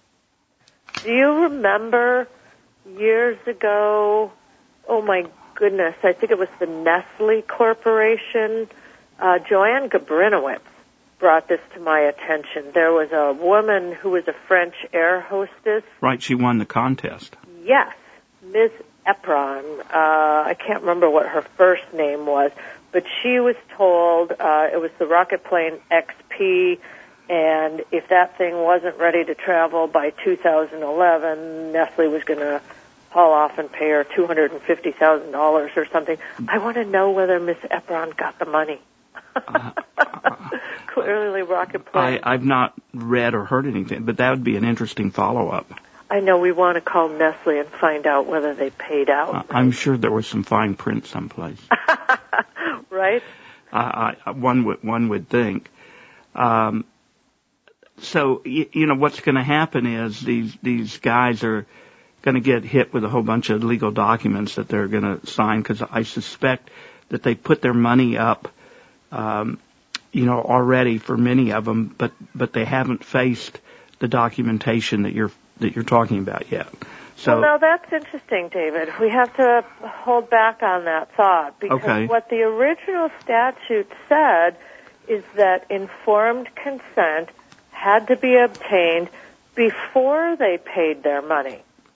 Do you remember years ago, oh my goodness, I think it was the Nestle Corporation, uh, Joanne Gabrinowitz brought this to my attention. There was a woman who was a French air hostess. Right, she won the contest. Yes, Miz Epron. Uh, I can't remember what her first name was, but she was told uh, it was the rocket plane X P, and if that thing wasn't ready to travel by two thousand eleven, Nestle was going to haul off and pay her two hundred fifty thousand dollars or something. I want to know whether Miss Epron got the money. uh, Clearly, rocket plane. I, I've not read or heard anything, but that would be an interesting follow-up. I know we want to call Nestle and find out whether they paid out. Uh, I'm sure there was some fine print someplace. Right? Uh, I, one would one would think. Um, so you, you know what's going to happen is these these guys are going to get hit with a whole bunch of legal documents that they're going to sign, because I suspect that they put their money up, um, you know, already for many of them, but but they haven't faced the documentation that you're that you're talking about yet. So, well, now that's interesting, David. We have to hold back on that thought, because okay. what the original statute said is that informed consent had to be obtained before they paid their money.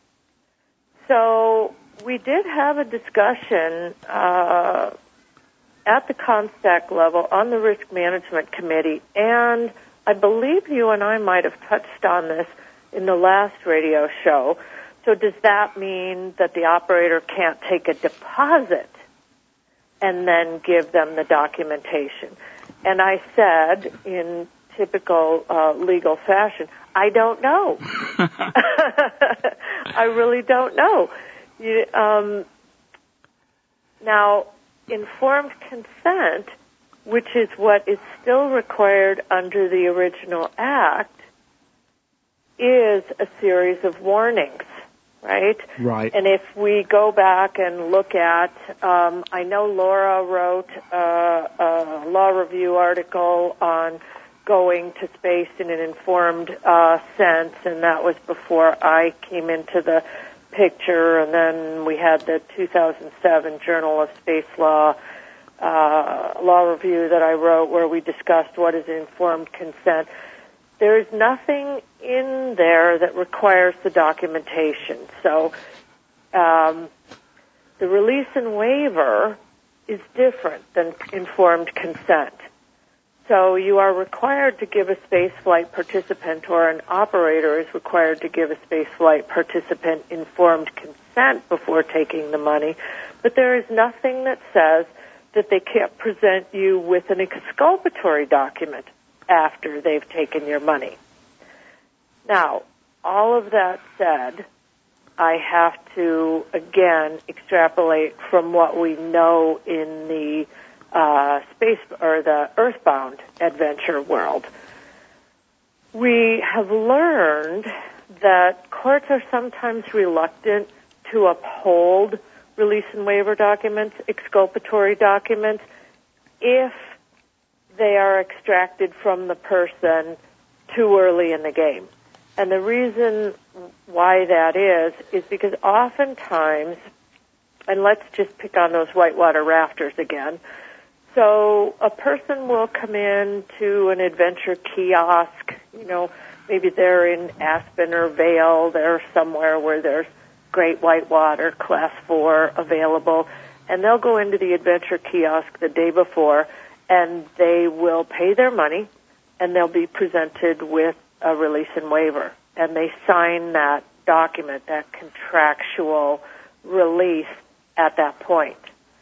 So we did have a discussion uh, at the CONSTAC level on the Risk Management Committee, and I believe you and I might have touched on this in the last radio show. So does that mean that the operator can't take a deposit and then give them the documentation? And I said, in typical uh, legal fashion, I don't know. I really don't know. You, um, now, informed consent, which is what is still required under the original act, is a series of warnings, right? Right. And if we go back and look at, um, I know Laura wrote uh, a law review article on going to space in an informed uh, sense, and that was before I came into the picture, and then we had the two thousand seven Journal of Space Law uh, law review that I wrote where we discussed what is informed consent. There is nothing in there that requires the documentation. So um, the release and waiver is different than informed consent. So you are required to give a spaceflight participant, or an operator is required to give a spaceflight participant informed consent before taking the money, but there is nothing that says that they can't present you with an exculpatory document after they've taken your money. Now, all of that said, I have to, again, extrapolate from what we know in the uh, space or the earthbound adventure world. We have learned that courts are sometimes reluctant to uphold release and waiver documents, exculpatory documents, if they are extracted from the person too early in the game. And the reason why that is, is because oftentimes, and let's just pick on those whitewater rafters again, so a person will come in to an adventure kiosk, you know, maybe they're in Aspen or Vail, they're somewhere where there's great whitewater, class four available, and they'll go into the adventure kiosk the day before, and they will pay their money, and they'll be presented with a release and waiver, and they sign that document, that contractual release at that point.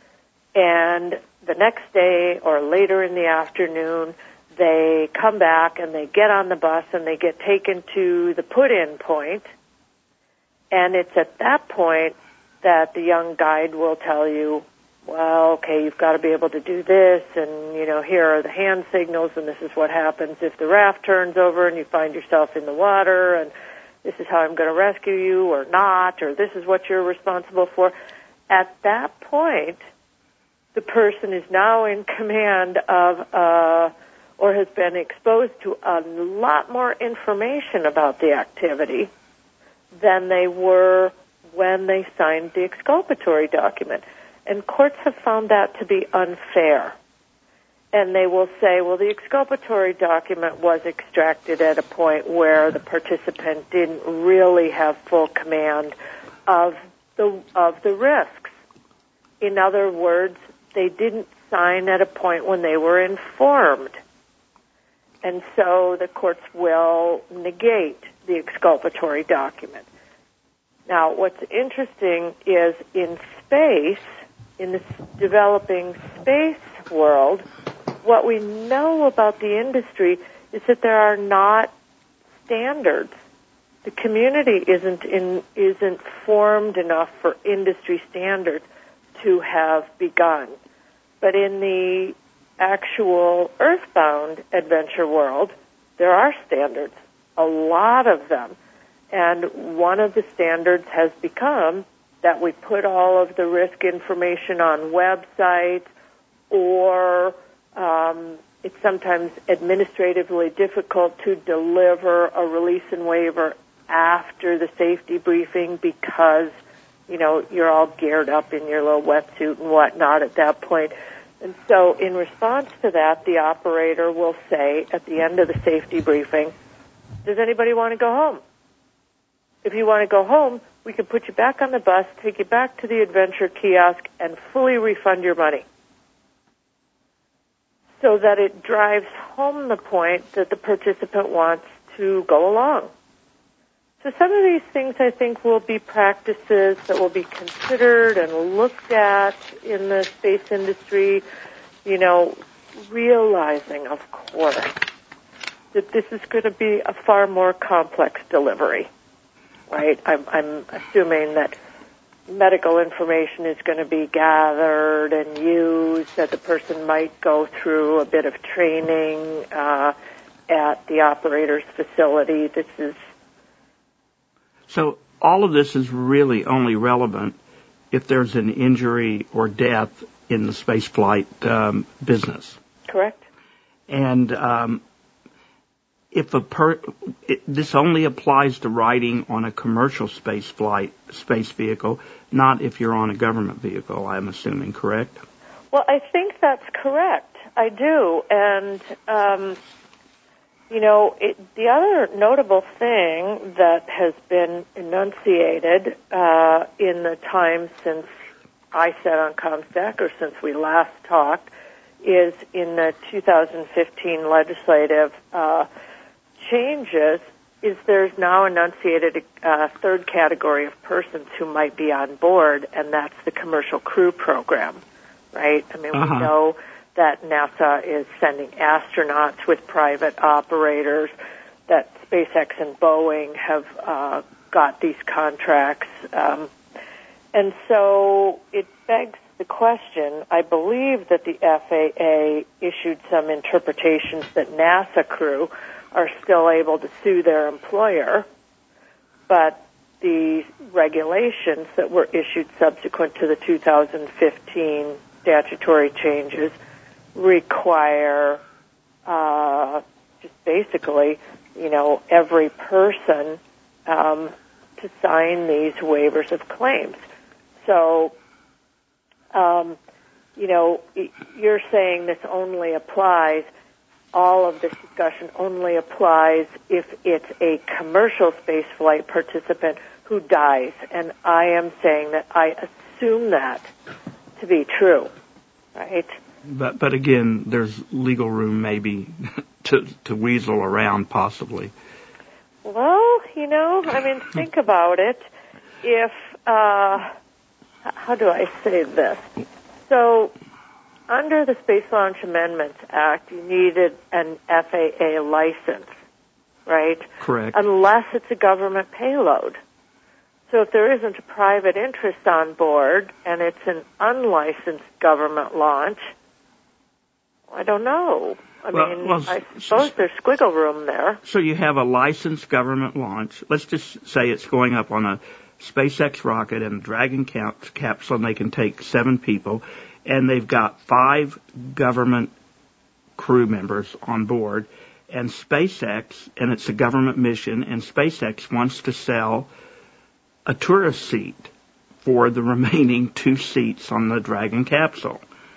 And the next day or later in the afternoon, they come back and they get on the bus and they get taken to the put-in point, and it's at that point that the young guide will tell you, well, okay, you've got to be able to do this, and, you know, here are the hand signals, and this is what happens if the raft turns over and you find yourself in the water, and this is how I'm going to rescue you or not, or this is what you're responsible for. At that point, the person is now in command of, uh, or has been exposed to a lot more information about the activity than they were when they signed the exculpatory document. And courts have found that to be unfair. And they will say, well, the exculpatory document was extracted at a point where the participant didn't really have full command of the of the risks. In other words, they didn't sign at a point when they were informed. And so the courts will negate the exculpatory document. Now, what's interesting is in space, in the developing space world, what we know about the industry is that there are not standards. The community isn't in, isn't formed enough for industry standards to have begun. But in the actual earthbound adventure world, there are standards, a lot of them. And one of the standards has become that we put all of the risk information on websites, or um, it's sometimes administratively difficult to deliver a release and waiver after the safety briefing because, you know, you're all geared up in your little wetsuit and whatnot at that point. And so in response to that, the operator will say at the end of the safety briefing, does anybody want to go home? If you want to go home, we can put you back on the bus, take you back to the adventure kiosk, and fully refund your money. So that it drives home the point that the participant wants to go along. So some of these things, I think, will be practices that will be considered and looked at in the space industry, you know, realizing, of course, that this is going to be a far more complex delivery. Right? I'm, I'm assuming that medical information is going to be gathered and used, that the person might go through a bit of training uh, at the operator's facility. This is So all of this is really only relevant if there's an injury or death in the spaceflight um, business. Correct. And um, if a per, it, this only applies to riding on a commercial space flight, space vehicle, not if you're on a government vehicle, I'm assuming, correct? Well, I think that's correct. I do. And, um, you know, it, the other notable thing that has been enunciated uh, in the time since I sat on ComStack, or since we last talked, is in the two thousand fifteen legislative uh, changes, is there's now enunciated a uh, third category of persons who might be on board, and that's the commercial crew program, right? I mean, uh-huh. we know that NASA is sending astronauts with private operators, that SpaceX and Boeing have uh, got these contracts. Um, and so it begs the question, I believe that the F A A issued some interpretations that NASA crew are still able to sue their employer, but the regulations that were issued subsequent to the two thousand fifteen statutory changes require uh, just basically, you know, every person um, to sign these waivers of claims. So, um, you know, you're saying this only applies, all of this discussion only applies if it's a commercial spaceflight participant who dies. And I am saying that I assume that to be true, right? But but again, there's legal room maybe to to weasel around possibly. Well, you know, I mean, think about it. If uh, how do I say this? So, under the Space Launch Amendments Act, you needed an F A A license, right? Correct. Unless it's a government payload. So if there isn't a private interest on board and it's an unlicensed government launch, I don't know. I well, mean, well, I suppose there's squiggle room there. So you have a licensed government launch. Let's just say it's going up on a SpaceX rocket and a Dragon cap- capsule, and they can take seven people, and they've got five government crew members on board, and SpaceX, and it's a government mission, and SpaceX wants to sell a tourist seat for the remaining two seats on the Dragon capsule.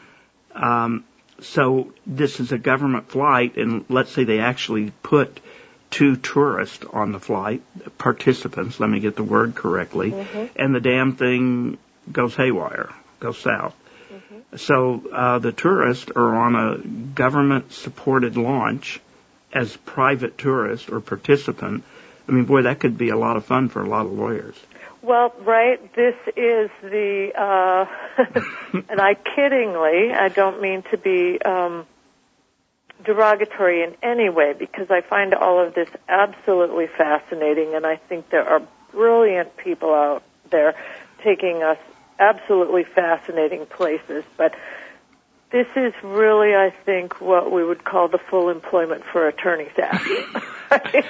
Um, so this is a government flight, and let's say they actually put two tourists on the flight, participants, let me get the word correctly, mm-hmm. and the damn thing goes haywire, goes south. Mm-hmm. So uh, the tourists are on a government-supported launch as private tourist or participant. I mean, boy, that could be a lot of fun for a lot of lawyers. Well, right, this is the, uh, and I kiddingly, I don't mean to be um, derogatory in any way, because I find all of this absolutely fascinating, and I think there are brilliant people out there taking us absolutely fascinating places, but this is really, I think, what we would call the Full Employment for Attorneys Act.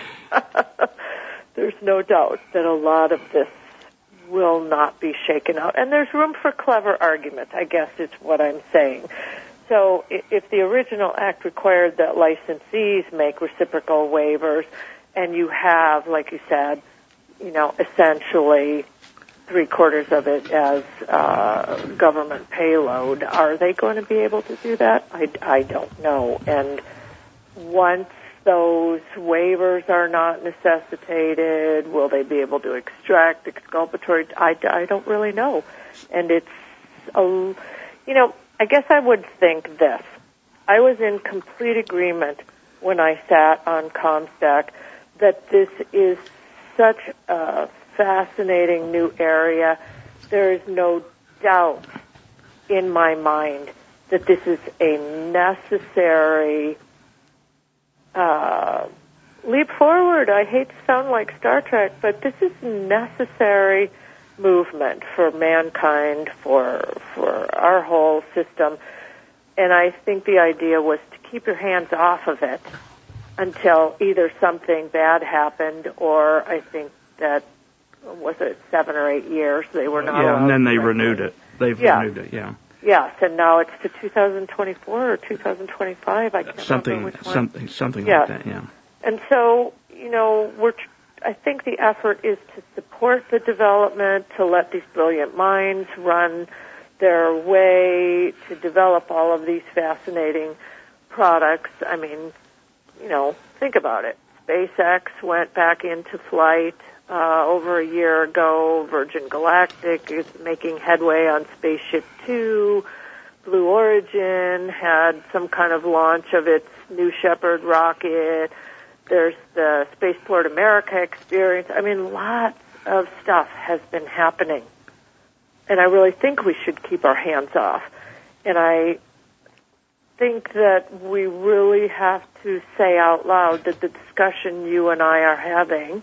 There's no doubt that a lot of this will not be shaken out. And there's room for clever argument, I guess is what I'm saying. So if the original act required that licensees make reciprocal waivers, and you have, like you said, you know, essentially three-quarters of it as uh, government payload, are they going to be able to do that? I, I don't know. And once those waivers are not necessitated, will they be able to extract exculpatory? I, I don't really know. And it's, a, you know, I guess I would think this. I was in complete agreement when I sat on ComStack that this is such a fascinating new area. There is no doubt in my mind that this is a necessary Uh, leap forward. I hate to sound like Star Trek, but this is necessary movement for mankind, for for our whole system. And I think the idea was to keep your hands off of it until either something bad happened, or I think that, was it seven or eight years, they were not Yeah, and then they to renewed it. They've yeah. renewed it, yeah. Yes, and now it's to two thousand twenty-four or two thousand twenty-five. I can't something, remember which one. Something, something yeah. like that, yeah. And so, you know, we're. Tr- I think the effort is to support the development, to let these brilliant minds run their way to develop all of these fascinating products. I mean, you know, think about it. SpaceX went back into flight uh, over a year ago. Virgin Galactic is making headway on Spaceship Two. Blue Origin had some kind of launch of its New Shepard rocket. There's the Spaceport America experience. I mean, lots of stuff has been happening. And I really think we should keep our hands off. And I think that we really have to say out loud that the discussion you and I are having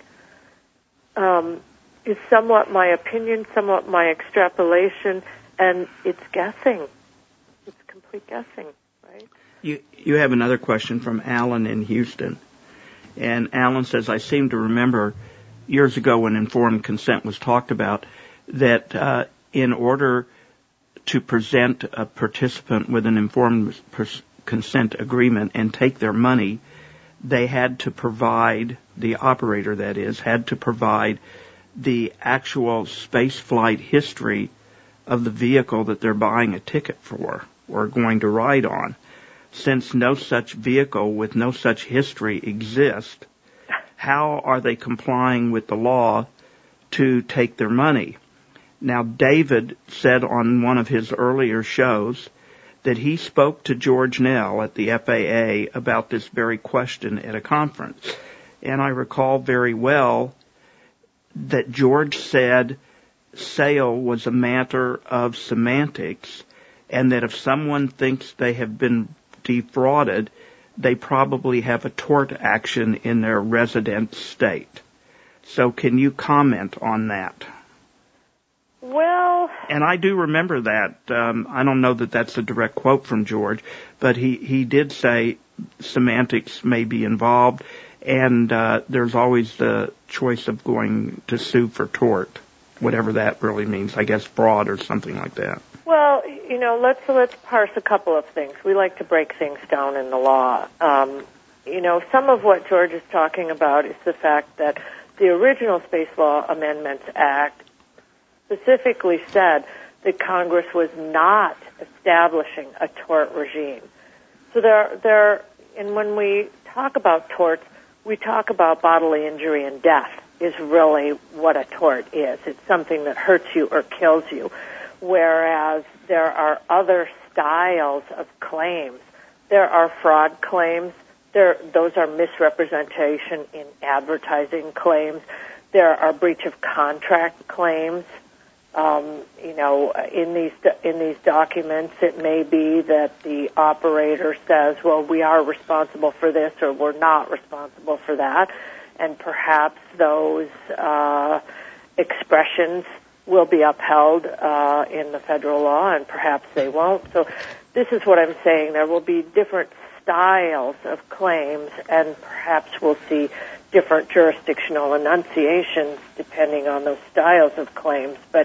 um, is somewhat my opinion, somewhat my extrapolation, and it's guessing. It's complete guessing, right? You, you have another question from Alan in Houston. And Alan says, I seem to remember years ago when informed consent was talked about that uh, in order to present a participant with an informed pers- consent agreement and take their money, they had to provide, the operator that is, had to provide the actual space flight history of the vehicle that they're buying a ticket for or going to ride on. Since no such vehicle with no such history exists, how are they complying with the law to take their money? Now, David said on one of his earlier shows that he spoke to George Nell at the F A A about this very question at a conference. And I recall very well that George said sale was a matter of semantics, and that if someone thinks they have been defrauded, they probably have a tort action in their resident state. So can you comment on that? Well... And I do remember that. Um, I don't know that that's a direct quote from George, but he, he did say semantics may be involved, and uh, there's always the choice of going to sue for tort, whatever that really means. I guess fraud or something like that. Well, you know, let's let's parse a couple of things. We like to break things down in the law. Um, you know, some of what George is talking about is the fact that the original Space Law Amendments Act specifically said that Congress was not establishing a tort regime. So there, there, and when we talk about torts, we talk about bodily injury and death is really what a tort is. It's something that hurts you or kills you. Whereas there are other styles of claims. There are fraud claims. There, those are misrepresentation in advertising claims. There are breach of contract claims. Um, you know, in these in these documents, it may be that the operator says, "Well, we are responsible for this," or "We're not responsible for that," and perhaps those uh, expressions will be upheld uh, in the federal law, and perhaps they won't. So this is what I'm saying. There will be different styles of claims, and perhaps we'll see different jurisdictional enunciations depending on those styles of claims. But,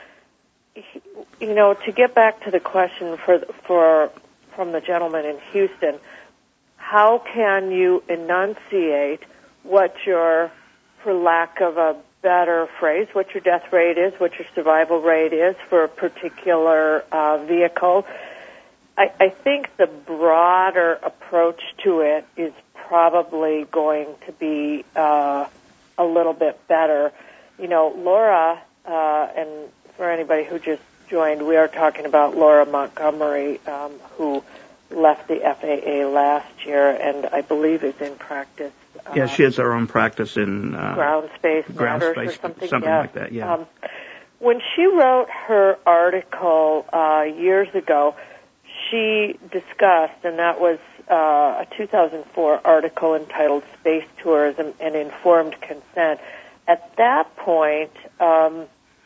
you know, to get back to the question for for from the gentleman in Houston, how can you enunciate what your, for lack of a better phrase, what your death rate is, what your survival rate is for a particular uh, vehicle? I, I think the broader approach to it is probably going to be uh, a little bit better. You know, Laura, uh, and for anybody who just joined, we are talking about Laura Montgomery, um, who left the F A A last year and I believe is in practice. Uh, yeah, she has her own practice in uh, ground space ground matters space, or something, something yeah. like that. Yeah. Um, when she wrote her article uh, years ago, she discussed, and that was uh, a two thousand four article entitled Space Tourism and Informed Consent. At that point, um,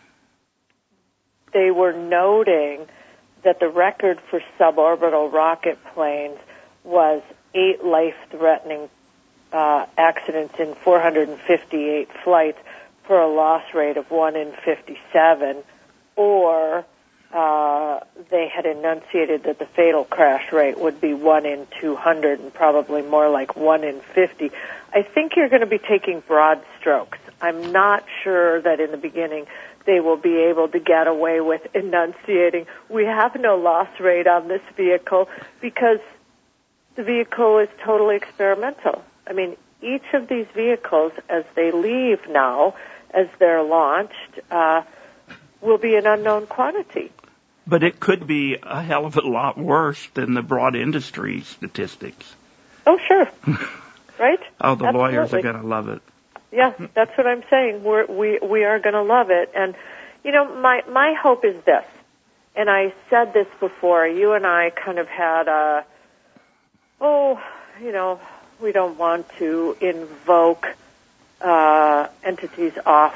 they were noting that the record for suborbital rocket planes was eight life-threatening uh, accidents in four hundred fifty-eight flights for a loss rate of one in fifty-seven, or uh, they had enunciated that the fatal crash rate would be one in two hundred and probably more like one in fifty. I think you're going to be taking broad strokes. I'm not sure that in the beginning they will be able to get away with enunciating, we have no loss rate on this vehicle, because the vehicle is totally experimental. I mean, each of these vehicles, as they leave now, as they're launched, uh, will be an unknown quantity. But it could be a hell of a lot worse than the broad industry statistics. Oh, sure. Right? Oh, the Absolutely. lawyers are going to love it. Yeah, that's what I'm saying. We're, we we are going to love it. And, you know, my, my hope is this, and I said this before. You and I kind of had a, oh, you know, we don't want to invoke uh, entities off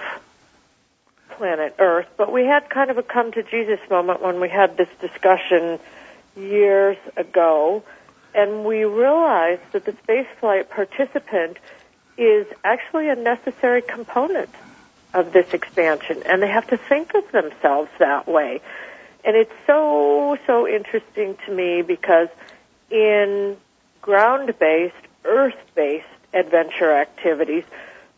planet Earth, but we had kind of a come to Jesus moment when we had this discussion years ago, and we realized that the spaceflight participant is actually a necessary component of this expansion, and they have to think of themselves that way. And it's so, so interesting to me because in ground-based, Earth-based adventure activities,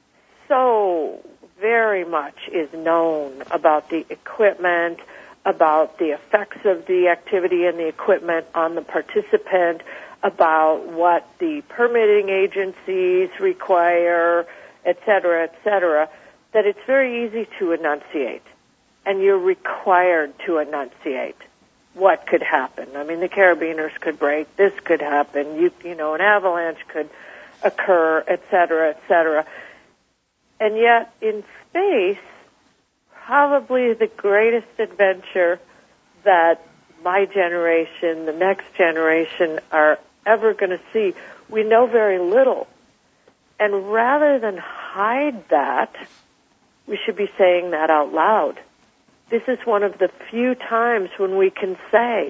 so very much is known about the equipment, about the effects of the activity and the equipment on the participant, about what the permitting agencies require, et cetera, et cetera, that it's very easy to enunciate, and you're required to enunciate what could happen. I mean, the carabiners could break, this could happen, you, you know, an avalanche could occur, et cetera, et cetera. And yet, in space, probably the greatest adventure that my generation, the next generation, are ever going to see, we know very little. And rather than hide that, we should be saying that out loud. This is one of the few times when we can say,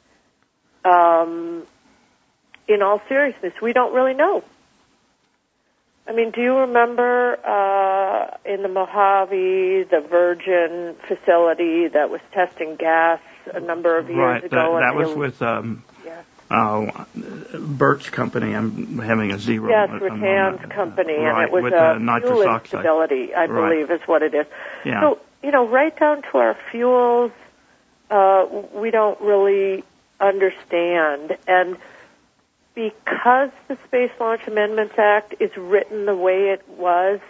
um, in all seriousness, we don't really know. I mean, do you remember uh, in the Mojave, the Virgin facility that was testing gas a number of years right, ago? Right, that, that was the, with um, yes. uh, Bert's company. I'm having a zero. Yes, Rattan's company, right, and it was with, a uh, nitrous fuel oxide. instability, I right. believe is what it is. Yeah. So, you know, right down to our fuels, uh, we don't really understand. And because the Space Launch Amendments Act is written the way it was,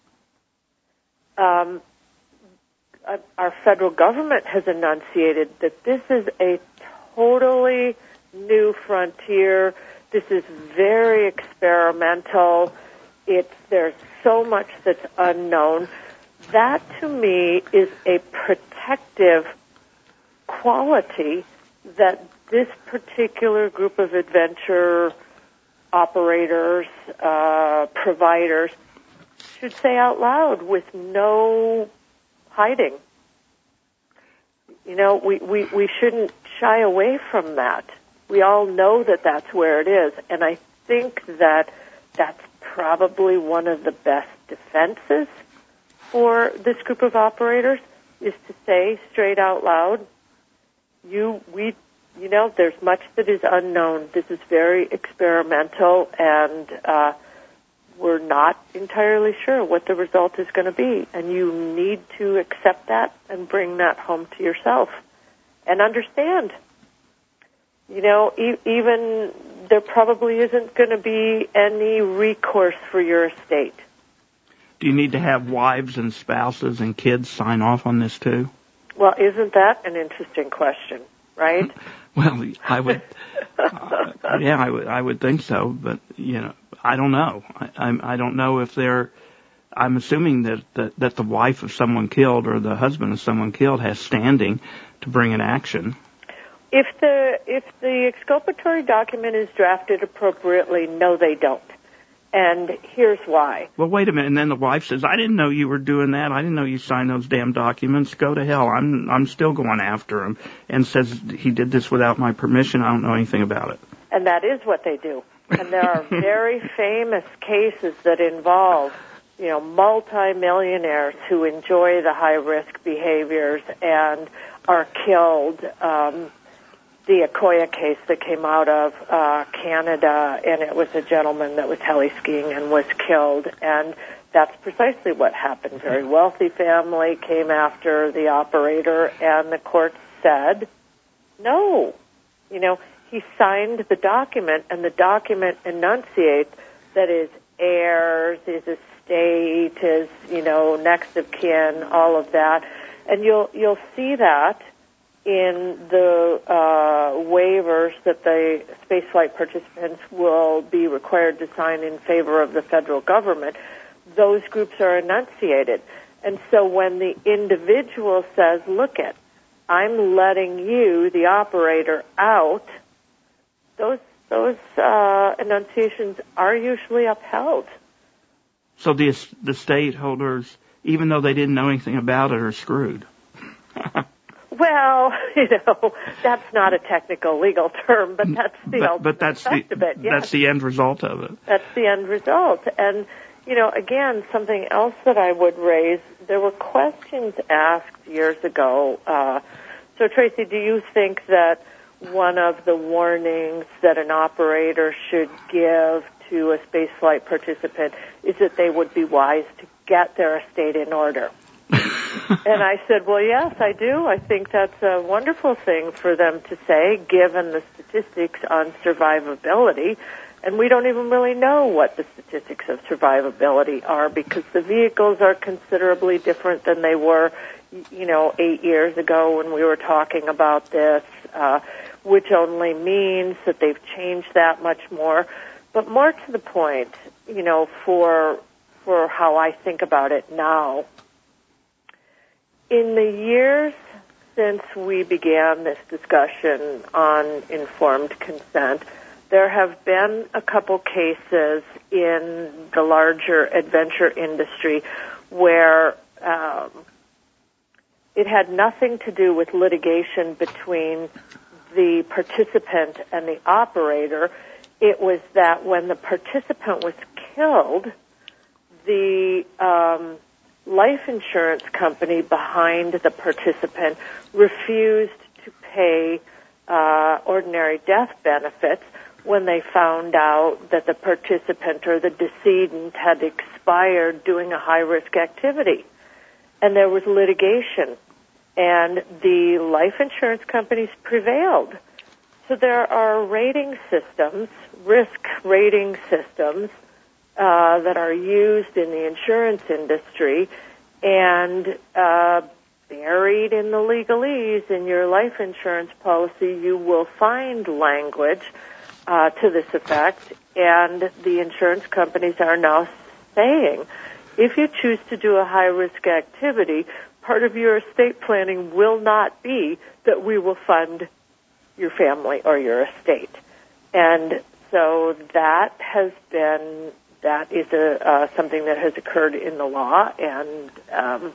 um, our federal government has enunciated that this is a totally new frontier. This is very experimental. It's, there's so much that's unknown. That, to me, is a protective quality that this particular group of adventure operators, uh, providers, should say out loud with no hiding. You know, we, we, we shouldn't shy away from that. We all know that that's where it is, and I think that that's probably one of the best defenses for this group of operators, is to say straight out loud, you, we, you know, there's much that is unknown. This is very experimental, and uh, we're not entirely sure what the result is going to be. And you need to accept that and bring that home to yourself and understand. You know, e- even there probably isn't going to be any recourse for your estate. Do you need to have wives and spouses and kids sign off on this too? Well, isn't that an interesting question, right? Well, I would, uh, yeah, I would, I would think so, but you know, I don't know. I, I'm, I don't know if they're. I'm assuming that, that that the wife of someone killed or the husband of someone killed has standing to bring an action. If the if the exculpatory document is drafted appropriately, no, they don't. And here's why. Well, wait a minute. And then the wife says, I didn't know you were doing that. I didn't know you signed those damn documents. Go to hell. I'm I'm still going after him. And says he did this without my permission. I don't know anything about it. And that is what they do. And there are very famous cases that involve you know, multi-millionaires who enjoy the high-risk behaviors and are killed. Um, the Akoya case that came out of uh, Canada, and it was a gentleman that was heli skiing and was killed, and that's precisely what happened. Very wealthy family came after the operator, and the court said, no. You know, he signed the document, and the document enunciates that his heirs, his estate, his, you know, next of kin, all of that. And you'll you'll see that in the uh, waivers that the spaceflight participants will be required to sign in favor of the federal government. Those groups are enunciated. And so when the individual says, look it, I'm letting you, the operator, out, those those uh, enunciations are usually upheld. So the the state holders, even though they didn't know anything about it, are screwed. Well, you know, that's not a technical legal term, but that's the but, ultimate but that's effect the, of it. Yes. That's the end result of it. That's the end result. And, you know, again, something else that I would raise, there were questions asked years ago. Uh, so, Tracy, do you think that one of the warnings that an operator should give to a spaceflight participant is that they would be wise to get their estate in order? And I said, well, yes, I do. I think that's a wonderful thing for them to say, given the statistics on survivability. And we don't even really know what the statistics of survivability are because the vehicles are considerably different than they were, you know, eight years ago when we were talking about this, uh, which only means that they've changed that much more. But more to the point, you know, for for how I think about it now, in the years since we began this discussion on informed consent, there have been a couple cases in the larger adventure industry where um, it had nothing to do with litigation between the participant and the operator. It was that when the participant was killed, the um, life insurance company behind the participant refused to pay uh, ordinary death benefits when they found out that the participant or the decedent had expired doing a high-risk activity. And there was litigation, and the life insurance companies prevailed. So there are rating systems, risk rating systems, uh, that are used in the insurance industry, and uh, buried in the legalese in your life insurance policy, you will find language uh, to this effect, and the insurance companies are now saying, if you choose to do a high-risk activity, part of your estate planning will not be that we will fund your family or your estate. And so that has been, that is a, uh, something that has occurred in the law, and um,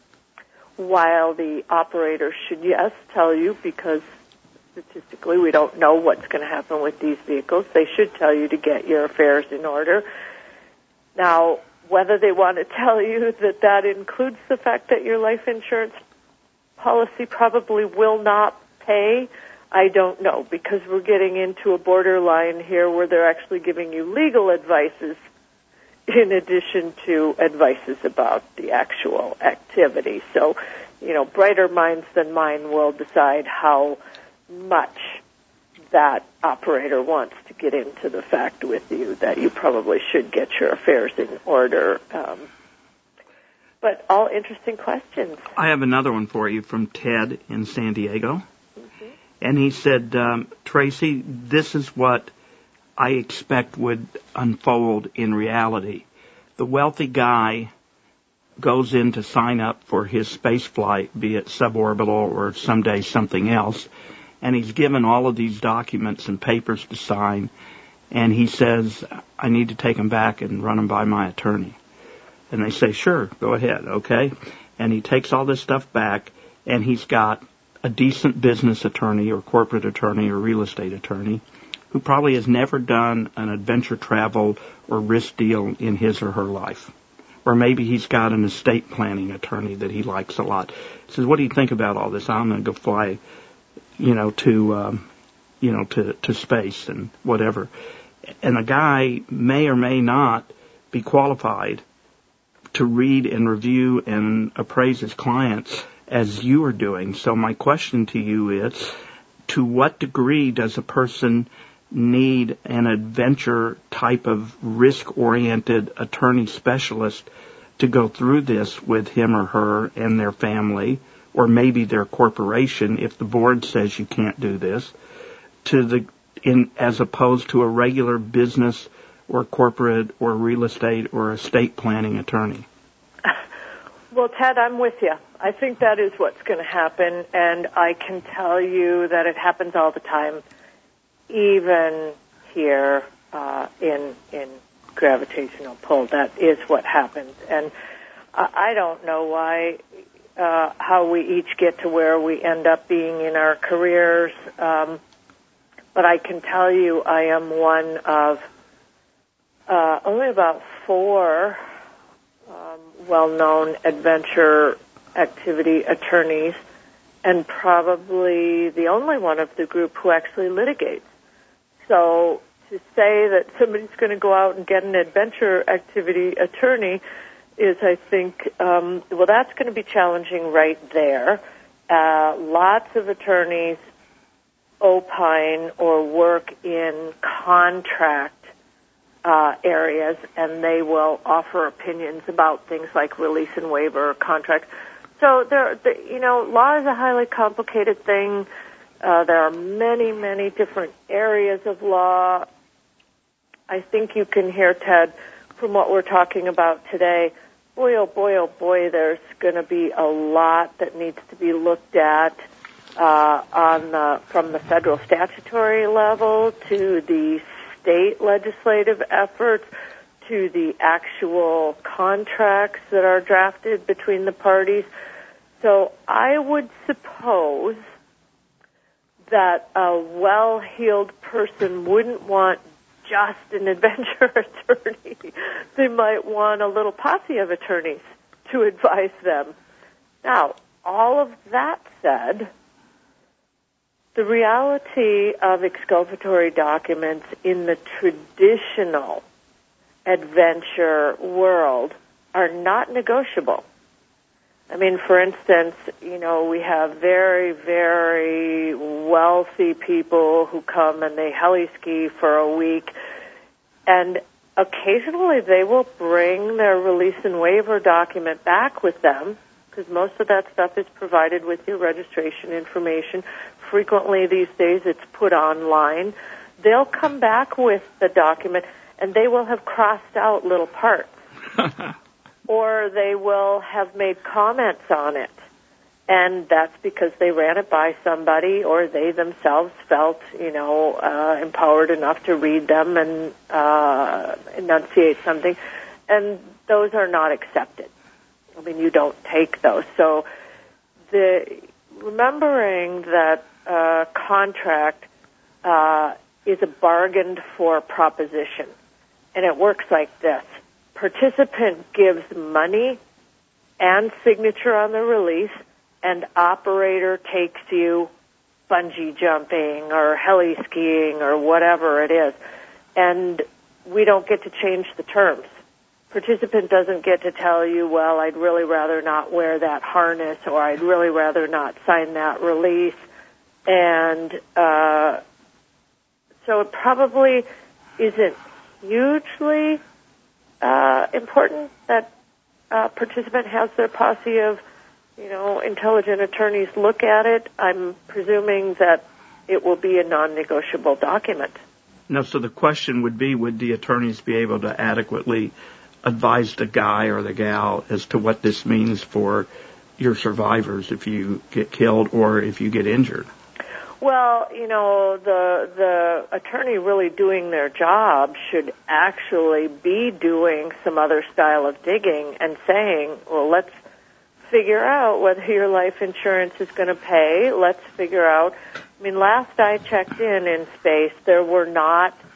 while the operator should, yes, tell you, because statistically we don't know what's going to happen with these vehicles, they should tell you to get your affairs in order. Now, whether they want to tell you that that includes the fact that your life insurance policy probably will not pay, I don't know, because we're getting into a borderline here where they're actually giving you legal advices in addition to advices about the actual activity. So, you know, brighter minds than mine will decide how much that operator wants to get into the fact with you that you probably should get your affairs in order. Um, but all interesting questions. I have another one for you from Ted in San Diego. Mm-hmm. And he said, um, Tracy, this is what I expect would unfold in reality. The wealthy guy goes in to sign up for his space flight, be it suborbital or someday something else, and he's given all of these documents and papers to sign, and he says, I need to take them back and run them by my attorney. And they say, sure, go ahead, okay? And he takes all this stuff back, and he's got a decent business attorney or corporate attorney or real estate attorney who probably has never done an adventure travel or risk deal in his or her life. or maybe he's got an estate planning attorney that he likes a lot. He says, what do you think about all this? I'm going to go fly, you know, to, um, you know, to, to space and whatever. And a guy may or may not be qualified to read and review and appraise his clients as you are doing. So my question to you is, to what degree does a person need an adventure type of risk-oriented attorney specialist to go through this with him or her and their family, or maybe their corporation if the board says you can't do this, to the in as opposed to a regular business or corporate or real estate or estate planning attorney? Well, Ted, I'm with you. I think that is what's going to happen, and I can tell you that it happens all the time, even here uh, in in gravitational pull. That is what happens, and I, I don't know why, uh, how we each get to where we end up being in our careers, um, but I can tell you I am one of uh, only about four Um, well-known adventure activity attorneys, and probably the only one of the group who actually litigates. So to say that somebody's going to go out and get an adventure activity attorney is, I think, um, well, that's going to be challenging right there. Uh, lots of attorneys opine or work in contract Uh, areas, and they will offer opinions about things like release and waiver contracts. So there, the, you know, law is a highly complicated thing. Uh, there are many, many different areas of law. I think you can hear, Ted, from what we're talking about today, boy, oh boy, oh boy, there's going to be a lot that needs to be looked at uh, on the, from the federal statutory level to the state legislative efforts to the actual contracts that are drafted between the parties. So I would suppose that a well-heeled person wouldn't want just an adventure attorney. They might want a little posse of attorneys to advise them. Now, all of that said, the reality of exculpatory documents in the traditional adventure world are not negotiable. I mean, for instance, you know, we have very, very wealthy people who come and they heli ski for a week, and occasionally they will bring their release and waiver document back with them, because most of that stuff is provided with your registration information. Frequently these days it's put online. They'll come back with the document, and they will have crossed out little parts. Or they will have made comments on it. And that's because they ran it by somebody, or they themselves felt, you know, uh, empowered enough to read them and uh, enunciate something. And those are not accepted. I mean, you don't take those. So the remembering that uh, contract uh, is a bargained for proposition, and it works like this. Participant gives money and signature on the release, and operator takes you bungee jumping or heli skiing or whatever it is. And we don't get to change the terms. Participant doesn't get to tell you, well, I'd really rather not wear that harness, or I'd really rather not sign that release. And uh, so it probably isn't hugely uh, important that uh, participant has their posse of, you know, intelligent attorneys look at it. I'm presuming that it will be a non-negotiable document. No, so the question would be, would the attorneys be able to adequately advise the guy or the gal as to what this means for your survivors if you get killed or if you get injured? Well, you know, the the attorney really doing their job should actually be doing some other style of digging and saying, well, let's figure out whether your life insurance is going to pay. Let's figure out. I mean, last I checked in in space, there were not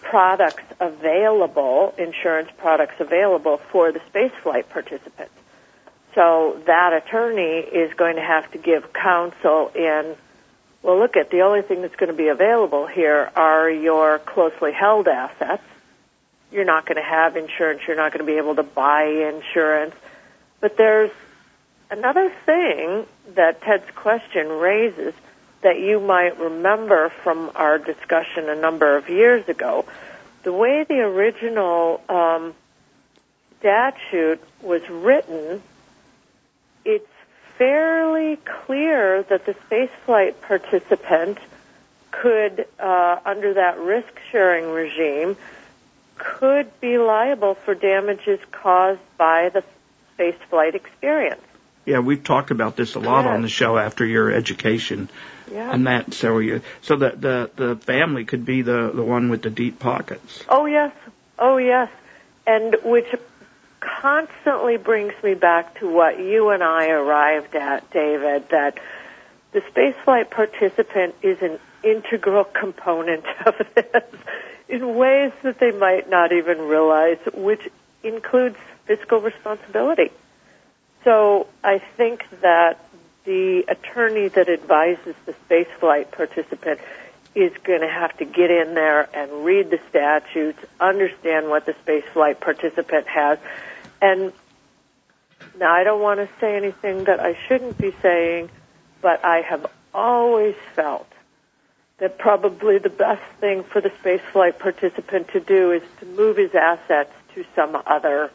products available, insurance products available for the spaceflight participants. So that attorney is going to have to give counsel in, well, look at, the only thing that's going to be available here are your closely held assets. You're not going to have insurance. You're not going to be able to buy insurance. But there's another thing that Ted's question raises that you might remember from our discussion a number of years ago. The way the original um, statute was written, it's fairly clear that the spaceflight participant could, uh, under that risk-sharing regime, could be liable for damages caused by the spaceflight experience. Yeah, we've talked about this a lot yes. on the show after your education. Yeah. And that, so you, so the, the the family could be the the one with the deep pockets. Oh yes, oh yes, and which constantly brings me back to what you and I arrived at, David, that the spaceflight participant is an integral component of this in ways that they might not even realize, which includes fiscal responsibility. So I think that the attorney that advises the spaceflight participant is going to have to get in there and read the statutes, understand what the spaceflight participant has. And now I don't want to say anything that I shouldn't be saying, but I have always felt that probably the best thing for the spaceflight participant to do is to move his assets to some other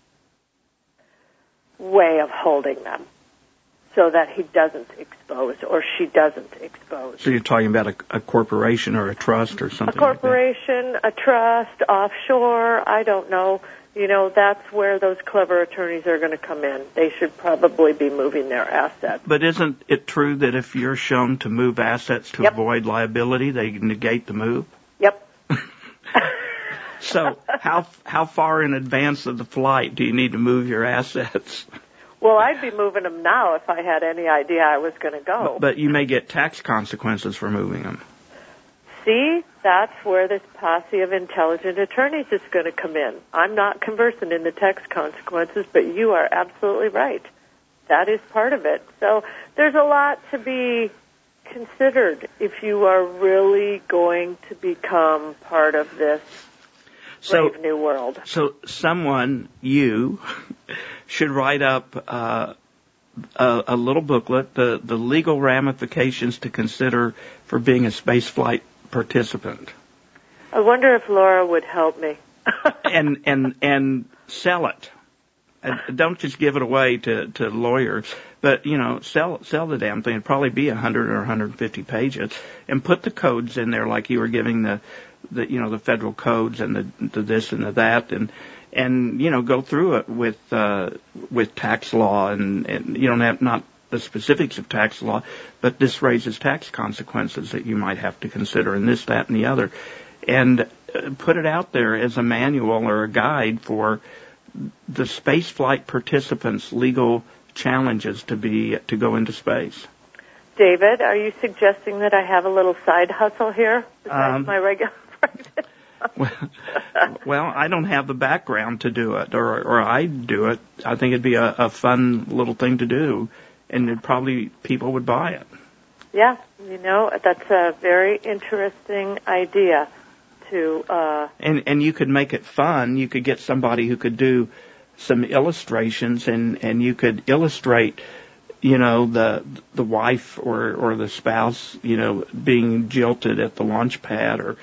way of holding them so that he doesn't expose or she doesn't expose. So you're talking about a, a corporation or a trust or something A corporation, like that? A trust, offshore, I don't know. You know, that's where those clever attorneys are going to come in. They should probably be moving their assets. But isn't it true that if you're shown to move assets to Yep. avoid liability, they negate the move? Yep. So how how far in advance of the flight do you need to move your assets? Well, I'd be moving them now if I had any idea I was going to go. But, but you may get tax consequences for moving them. See, that's where this posse of intelligent attorneys is going to come in. I'm not conversant in the tax consequences, but you are absolutely right. That is part of it. So there's a lot to be considered if you are really going to become part of this So, brave new world. So someone, you, should write up uh, a, a little booklet, the, the legal ramifications to consider for being a spaceflight participant. I wonder if Laura would help me. and and and sell it. And don't just give it away to, to lawyers, but, you know, sell sell the damn thing. It'd probably be one hundred or one hundred fifty pages. And put the codes in there like you were giving the, the you know, the federal codes and the, the this and the that. And, and you know, go through it with uh, with tax law. And, and you don't have not the specifics of tax law, but this raises tax consequences that you might have to consider and this, that, and the other. And uh, put it out there as a manual or a guide for the spaceflight participants' legal challenges to be to go into space. David, are you suggesting that I have a little side hustle here besides Um, my regular practice? well, well, I don't have the background to do it, or or I'd do it. I think it'd be a, a fun little thing to do, and it'd probably people would buy it. Yeah, you know, that's a very interesting idea. To, uh, and and you could make it fun. You could get somebody who could do some illustrations, and, and you could illustrate, you know, the the wife or, or the spouse, you know, being jilted at the launch pad, or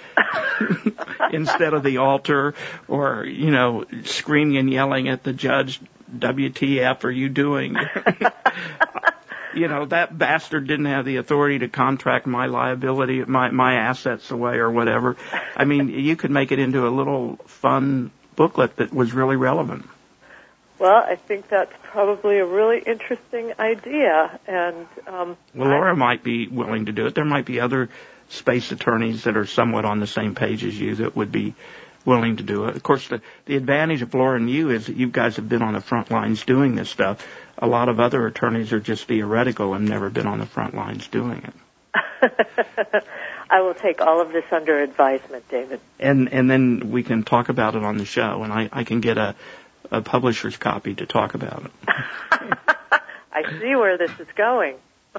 instead of the altar, or, you know, screaming and yelling at the judge, W T F are you doing? You know, that bastard didn't have the authority to contract my liability, my, my assets away or whatever. I mean, you could make it into a little fun booklet that was really relevant. Well, I think that's probably a really interesting idea. And um, well, Laura I, might be willing to do it. There might be other space attorneys that are somewhat on the same page as you that would be willing to do it. Of course, the, the advantage of Laura and you is that you guys have been on the front lines doing this stuff. A lot of other attorneys are just theoretical and never been on the front lines doing it. I will take all of this under advisement, David. And and then we can talk about it on the show, and I, I can get a, a publisher's copy to talk about it. I see where this is going.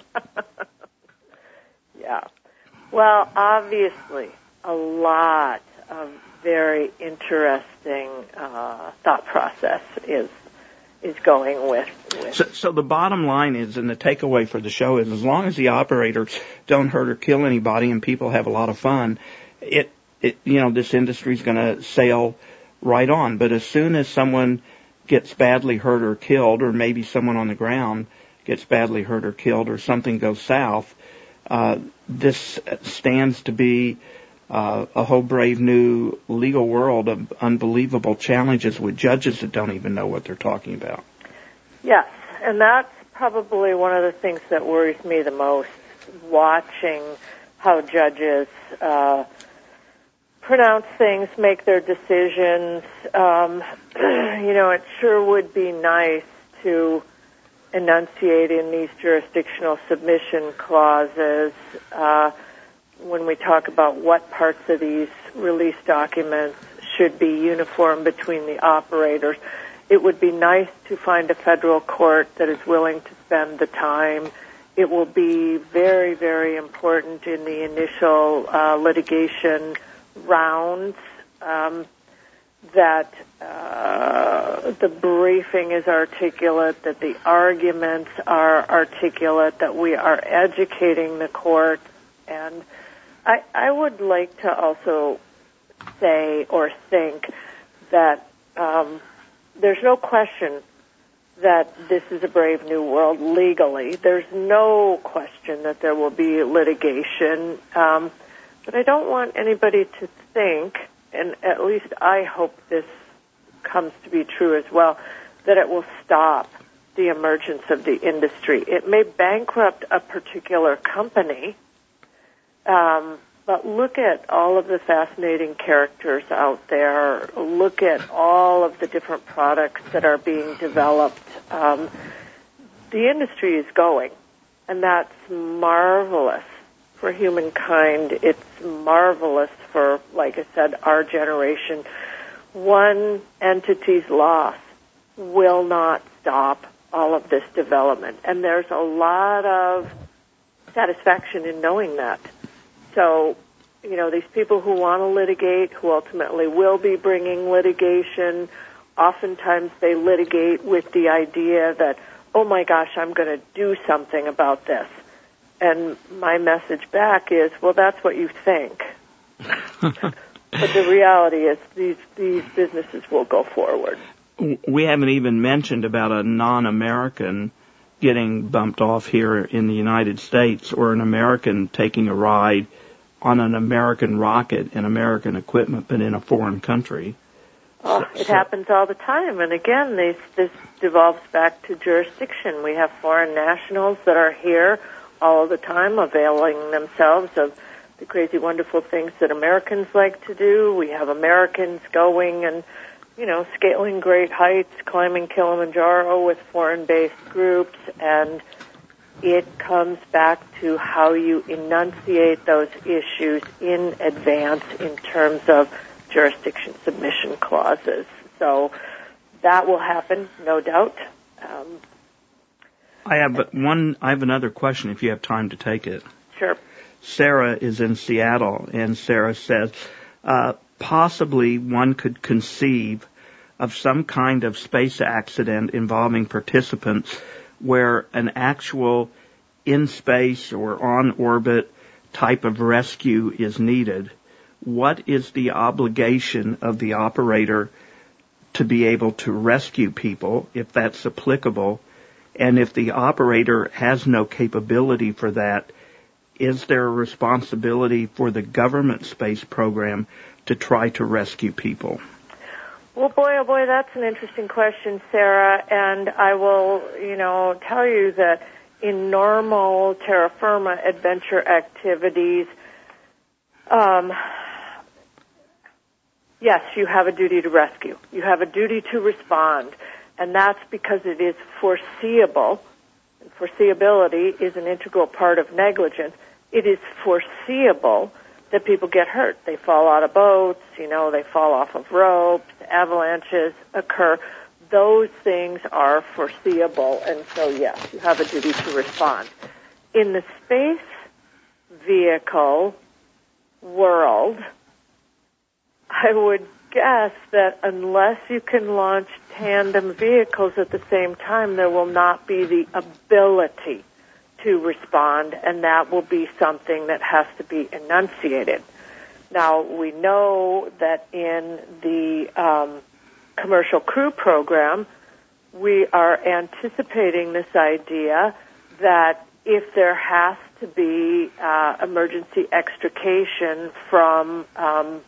Yeah. Well, obviously, a lot of very interesting uh, thought process is is going with. with. So, so the bottom line is, and the takeaway for the show is, as long as the operators don't hurt or kill anybody and people have a lot of fun, it, it you know, this industry is going to sail right on. But as soon as someone gets badly hurt or killed, or maybe someone on the ground gets badly hurt or killed, or something goes south, uh, this stands to be uh, a whole brave new legal world of unbelievable challenges with judges that don't even know what they're talking about. Yes, and that's probably one of the things that worries me the most, watching how judges uh, pronounce things, make their decisions. Um, you know, it sure would be nice to enunciate in these jurisdictional submission clauses uh, when we talk about what parts of these release documents should be uniform between the operators. It would be nice to find a federal court that is willing to spend the time. It will be very, very important in the initial uh, litigation rounds um, that uh, the briefing is articulate, that the arguments are articulate, that we are educating the court. And I, I would like to also say or think that um, there's no question that this is a brave new world legally. There's no question that there will be litigation. Um, but I don't want anybody to think, and at least I hope this comes to be true as well, that it will stop the emergence of the industry. It may bankrupt a particular company, um, but look at all of the fascinating characters out there. Look at all of the different products that are being developed. Um, the industry is going, and that's marvelous for humankind. It's marvelous for, like I said, our generation. One entity's loss will not stop all of this development, and there's a lot of satisfaction in knowing that. So, you know, these people who want to litigate, who ultimately will be bringing litigation, oftentimes they litigate with the idea that, oh my gosh, I'm going to do something about this. And my message back is, well, that's what you think. But the reality is these, these businesses will go forward. We haven't even mentioned about a non-American getting bumped off here in the United States, or an American taking a ride on an American rocket and American equipment, but in a foreign country. Oh, it so, happens all the time. And again, this, this devolves back to jurisdiction. We have foreign nationals that are here all the time, availing themselves of the crazy, wonderful things that Americans like to do. We have Americans going and, you know, scaling great heights, climbing Kilimanjaro with foreign-based groups, and it comes back to how you enunciate those issues in advance in terms of jurisdiction submission clauses. So that will happen, no doubt. Um, I have but one. I have another question, if you have time to take it. Sure. Sarah is in Seattle, and Sarah says, uh, possibly one could conceive of some kind of space accident involving participants where an actual in-space or on-orbit type of rescue is needed. What is the obligation of the operator to be able to rescue people, if that's applicable? And if the operator has no capability for that, is there a responsibility for the government space program to try to rescue people? Well, boy, oh boy, that's an interesting question, Sarah. And I will, you know, tell you that in normal terra firma adventure activities, um, yes, you have a duty to rescue. You have a duty to respond. And that's because it is foreseeable. And foreseeability is an integral part of negligence. it is foreseeable that people get hurt. They fall out of boats, you know, they fall off of ropes, avalanches occur. Those things are foreseeable, and so, yes, you have a duty to respond. In the space vehicle world, I would guess that unless you can launch tandem vehicles at the same time, there will not be the ability to respond, and that will be something that has to be enunciated. Now, we know that in the um, Commercial Crew Program, we are anticipating this idea that if there has to be uh, emergency extrication from, um,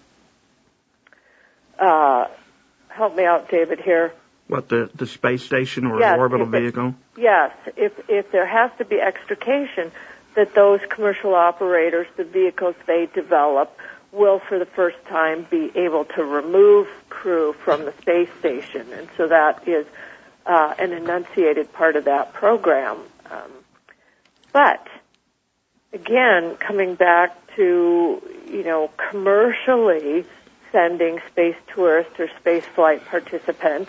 uh, help me out, David, here. What, the, the space station or yes, an orbital it, vehicle? Yes, if, if there has to be extrication, that those commercial operators, the vehicles they develop, will for the first time be able to remove crew from the space station. And so that is uh, an enunciated part of that program. Um, but, again, coming back to, you know, commercially sending space tourists or space flight participants,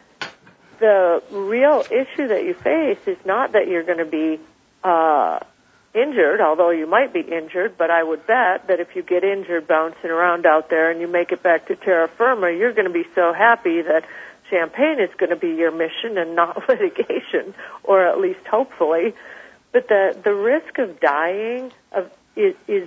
the real issue that you face is not that you're going to be uh, injured, although you might be injured, but I would bet that if you get injured bouncing around out there and you make it back to terra firma, you're going to be so happy that Champaign is going to be your mission and not litigation, or at least hopefully. But the, the risk of dying of is, is,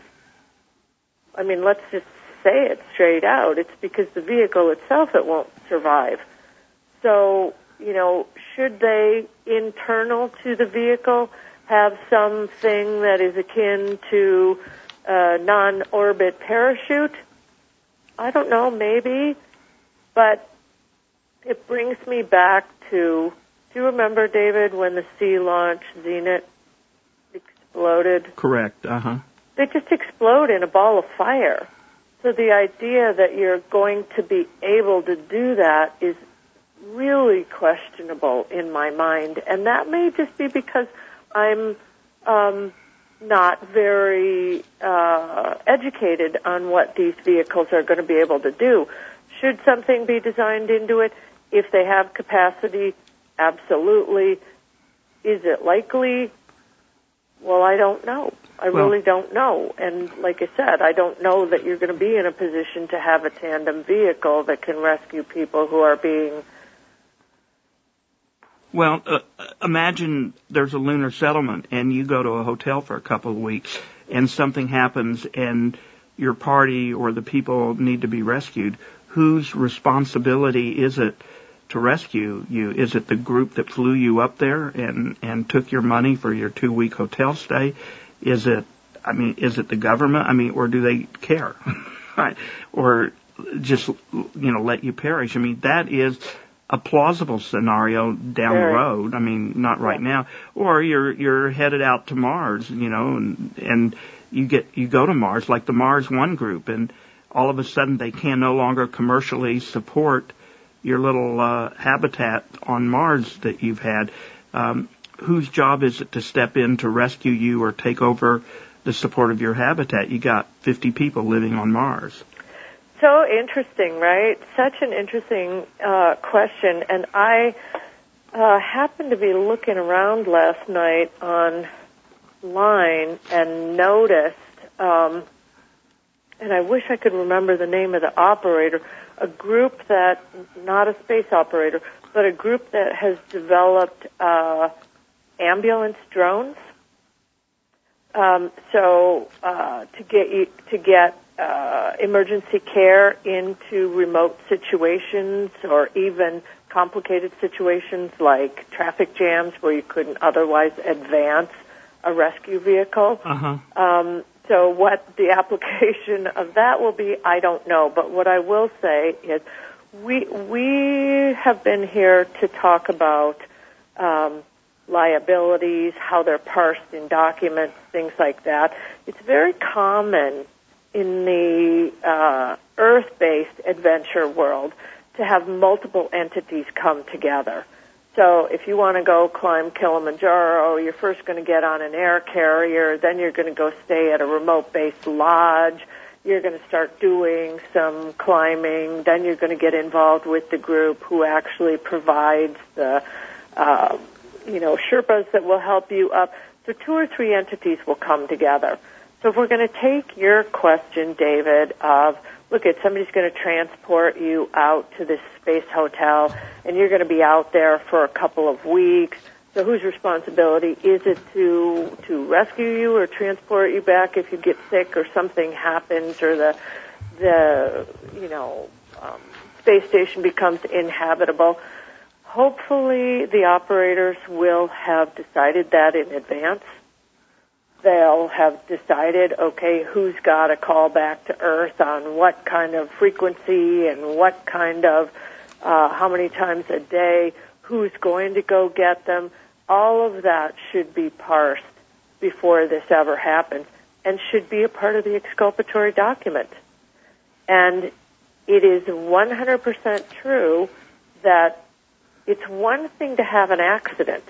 I mean, let's just say it straight out. It's because the vehicle itself, it won't survive. So, you know, should they, internal to the vehicle, have something that is akin to a non-orbit parachute? I don't know, maybe. But it brings me back to, do you remember, David, when the Sea Launch Zenit exploded? Correct, uh-huh. They just explode in a ball of fire. So the idea that you're going to be able to do that is really questionable in my mind. And that may just be because I'm um, not very uh, educated on what these vehicles are going to be able to do. Should something be designed into it? If they have capacity, absolutely. Is it likely? Well, I don't know. I well, really don't know. And like I said, I don't know that you're going to be in a position to have a tandem vehicle that can rescue people who are being... Well, uh, imagine there's a lunar settlement and you go to a hotel for a couple of weeks and something happens and your party or the people need to be rescued. Whose responsibility is it to rescue you? Is it the group that flew you up there and, and took your money for your two-week hotel stay? Is it, I mean, is it the government? I mean, or do they care? Right? Or just, you know, let you perish? I mean, that is a plausible scenario down Very. the road. I mean, not right yeah. now. Or you're you're headed out to Mars, you know, and and you get you go to Mars like the Mars One group, and all of a sudden they can no longer commercially support your little uh, habitat on Mars that you've had. Um, whose job is it to step in to rescue you or take over the support of your habitat? You got fifty people living on Mars. So interesting, right? Such an interesting uh, question. And I uh, happened to be looking around last night online and noticed, um, and I wish I could remember the name of the operator, a group that, not a space operator, but a group that has developed uh, ambulance drones. Um, so uh, to get you, to get uh, emergency care into remote situations or even complicated situations like traffic jams where you couldn't otherwise advance a rescue vehicle. Uh-huh. Um, so what the application of that will be, I don't know. But what I will say is we we have been here to talk about um, liabilities, how they're parsed in documents, things like that. It's very common in the uh, Earth-based adventure world to have multiple entities come together. So if you want to go climb Kilimanjaro, you're first going to get on an air carrier, then you're going to go stay at a remote-based lodge, you're going to start doing some climbing, then you're going to get involved with the group who actually provides the, uh, you know, Sherpas that will help you up. So two or three entities will come together. So if we're going to take your question, David, of, look, at somebody's going to transport you out to this space hotel, and you're going to be out there for a couple of weeks. So whose responsibility is it to to rescue you or transport you back if you get sick or something happens or the the you know um, space station becomes inhabitable? Hopefully, the operators will have decided that in advance. They'll have decided, okay, who's got to call back to Earth on what kind of frequency and what kind of, uh, how many times a day, who's going to go get them. All of that should be parsed before this ever happens and should be a part of the exculpatory document. And it is one hundred percent true that it's one thing to have an accident,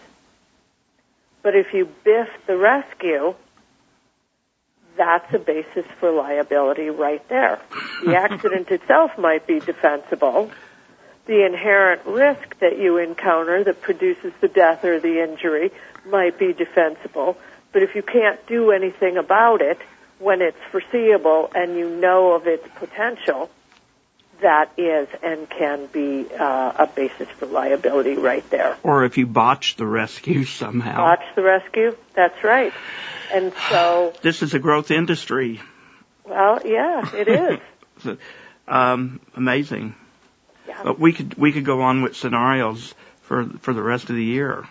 but if you biff the rescue, that's a basis for liability right there. The accident itself might be defensible. The inherent risk that you encounter that produces the death or the injury might be defensible. But if you can't do anything about it when it's foreseeable and you know of its potential, that is and can be uh, a basis for liability right there. Or if you botch the rescue somehow. Botch the rescue, that's right. And so... This is a growth industry. Well, yeah, it is. um, amazing. Yeah. But we could we could go on with scenarios for for the rest of the year.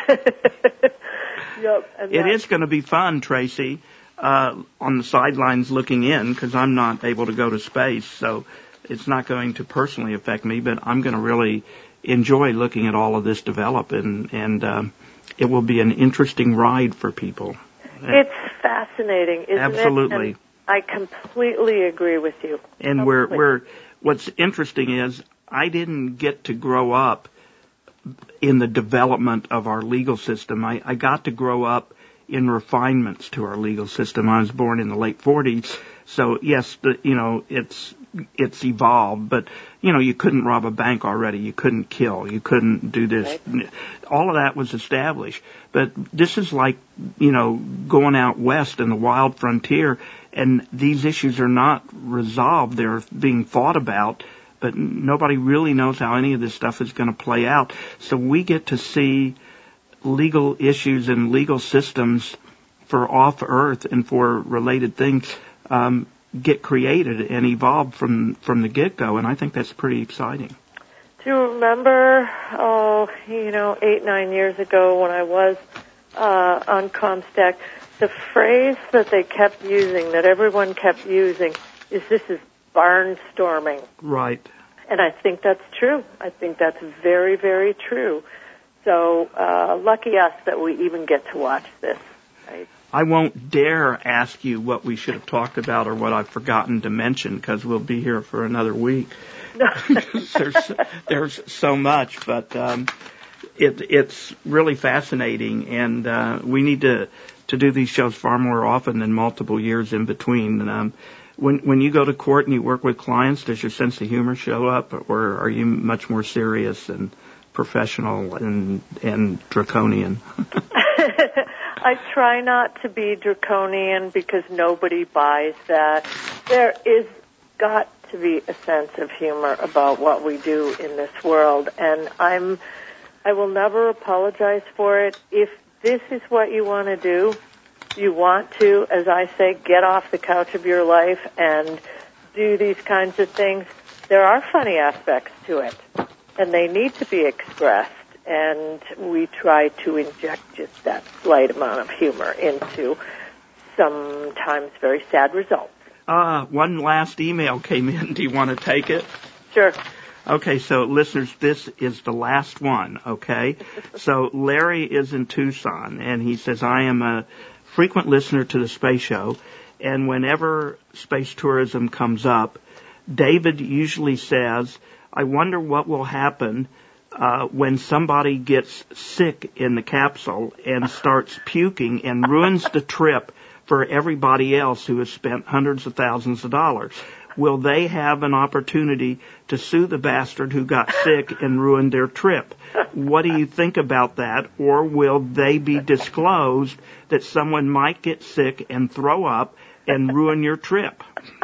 Yep. And it is going to be fun, Tracy, uh, on the sidelines looking in, because I'm not able to go to space, so it's not going to personally affect me, but I'm going to really enjoy looking at all of this develop, and, and um, it will be an interesting ride for people. It's fascinating, isn't Absolutely. it? And I completely agree with you. And we're, we're, what's interesting is I didn't get to grow up in the development of our legal system. I, I got to grow up in refinements to our legal system. I was born in the late forties, so yes, the, you know, it's it's evolved, but you know, you couldn't rob a bank already, you couldn't kill, you couldn't do this. Right. All of that was established. But this is like, you know, going out west in the wild frontier, and these issues are not resolved. They're being thought about, but nobody really knows how any of this stuff is going to play out. So we get to see legal issues and legal systems for off-Earth and for related things um, get created and evolve from, from the get-go, and I think that's pretty exciting. Do you remember, oh, you know, eight, nine years ago when I was uh, on ComStack, the phrase that they kept using, that everyone kept using, is this is barnstorming. Right. And I think that's true. I think that's very, very true. So uh, lucky us that we even get to watch this. Right? I won't dare ask you what we should have talked about or what I've forgotten to mention, because we'll be here for another week. there's, there's so much, but um, it, it's really fascinating, and uh, we need to, to do these shows far more often than multiple years in between. And, um, when when you go to court and you work with clients, does your sense of humor show up, or are you much more serious and professional and and draconian? I try not to be draconian because nobody buys that. There is got to be a sense of humor about what we do in this world, and I'm I will never apologize for it. If this is what you want to do, you want to, as I say, get off the couch of your life and do these kinds of things, there are funny aspects to it, and they need to be expressed, and we try to inject just that slight amount of humor into sometimes very sad results. Uh, one last email came in. Do you want to take it? Sure. Okay, so listeners, this is the last one, okay? So Larry is in Tucson, and he says, I am a frequent listener to the Space Show, and whenever space tourism comes up, David usually says, I wonder what will happen uh, when somebody gets sick in the capsule and starts puking and ruins the trip for everybody else who has spent hundreds of thousands of dollars? Will they have an opportunity to sue the bastard who got sick and ruined their trip? What do you think about that? Or will they be disclosed that someone might get sick and throw up and ruin your trip?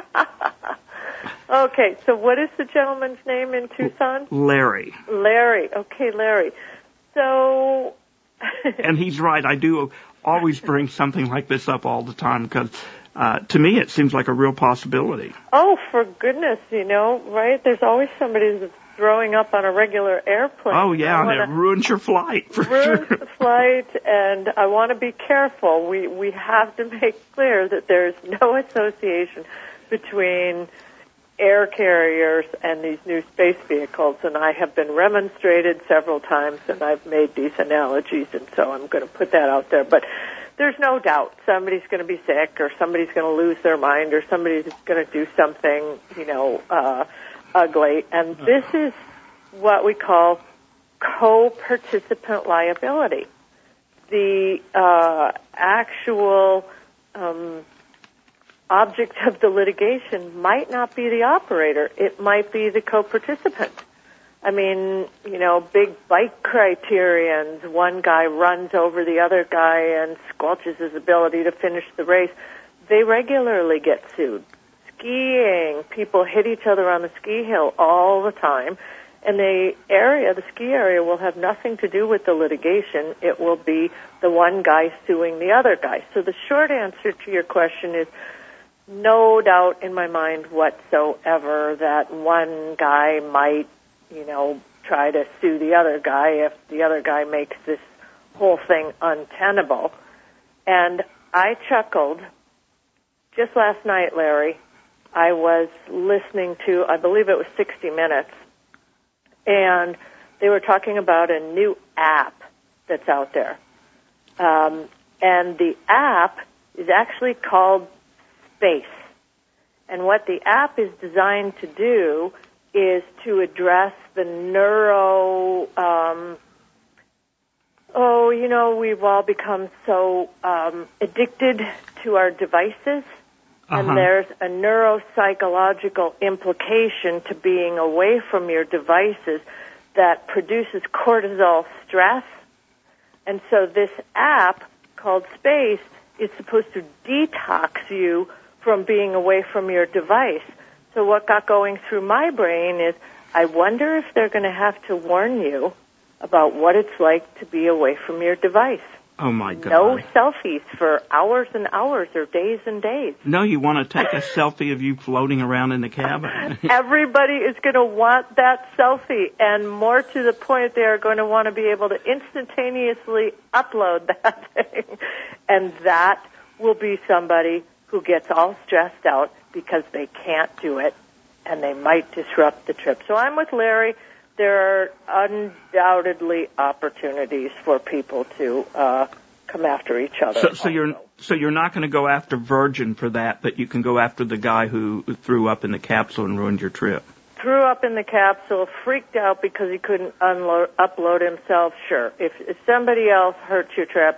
Okay, so what is the gentleman's name in Tucson? Larry. Larry. Okay, Larry. So... And he's right. I do always bring something like this up all the time because... Uh, to me, it seems like a real possibility. Oh, for goodness, you know, right? There's always somebody that's throwing up on a regular airplane. Oh, yeah, and it ruins your flight, for ruins sure. the flight, and I want to be careful. We, we have to make clear that there's no association between air carriers and these new space vehicles, and I have been remonstrated several times, and I've made these analogies, and so I'm going to put that out there. But there's no doubt somebody's going to be sick or somebody's going to lose their mind or somebody's going to do something, you know, uh, ugly. And this is what we call co-participant liability. The uh, actual um, object of the litigation might not be the operator. It might be the co-participant. I mean, you know, big bike criterions. One guy runs over the other guy and squelches his ability to finish the race. They regularly get sued. Skiing, people hit each other on the ski hill all the time. And the area, the ski area, will have nothing to do with the litigation. It will be the one guy suing the other guy. So the short answer to your question is no doubt in my mind whatsoever that one guy might, you know, try to sue the other guy if the other guy makes this whole thing untenable. And I chuckled just last night, Larry. I was listening to, I believe it was sixty minutes, and they were talking about a new app that's out there. Um, and the app is actually called Space. And what the app is designed to do is to address the neuro, um, oh, you know, we've all become so um, addicted to our devices. Uh-huh. And there's a neuropsychological implication to being away from your devices that produces cortisol stress. And so this app called Space is supposed to detox you from being away from your device. So what got going through my brain is, I wonder if they're going to have to warn you about what it's like to be away from your device. Oh, my God. No selfies for hours and hours or days and days. No, you want to take a selfie of you floating around in the cabin. Everybody is going to want that selfie, and more to the point, they are going to want to be able to instantaneously upload that thing. And that will be somebody who gets all stressed out because they can't do it, and they might disrupt the trip. So I'm with Larry. There are undoubtedly opportunities for people to uh, come after each other. So, so you're so you're not going to go after Virgin for that, but you can go after the guy who threw up in the capsule and ruined your trip. Threw up in the capsule, freaked out because he couldn't unload, upload himself. Sure, if, if somebody else hurts your trip,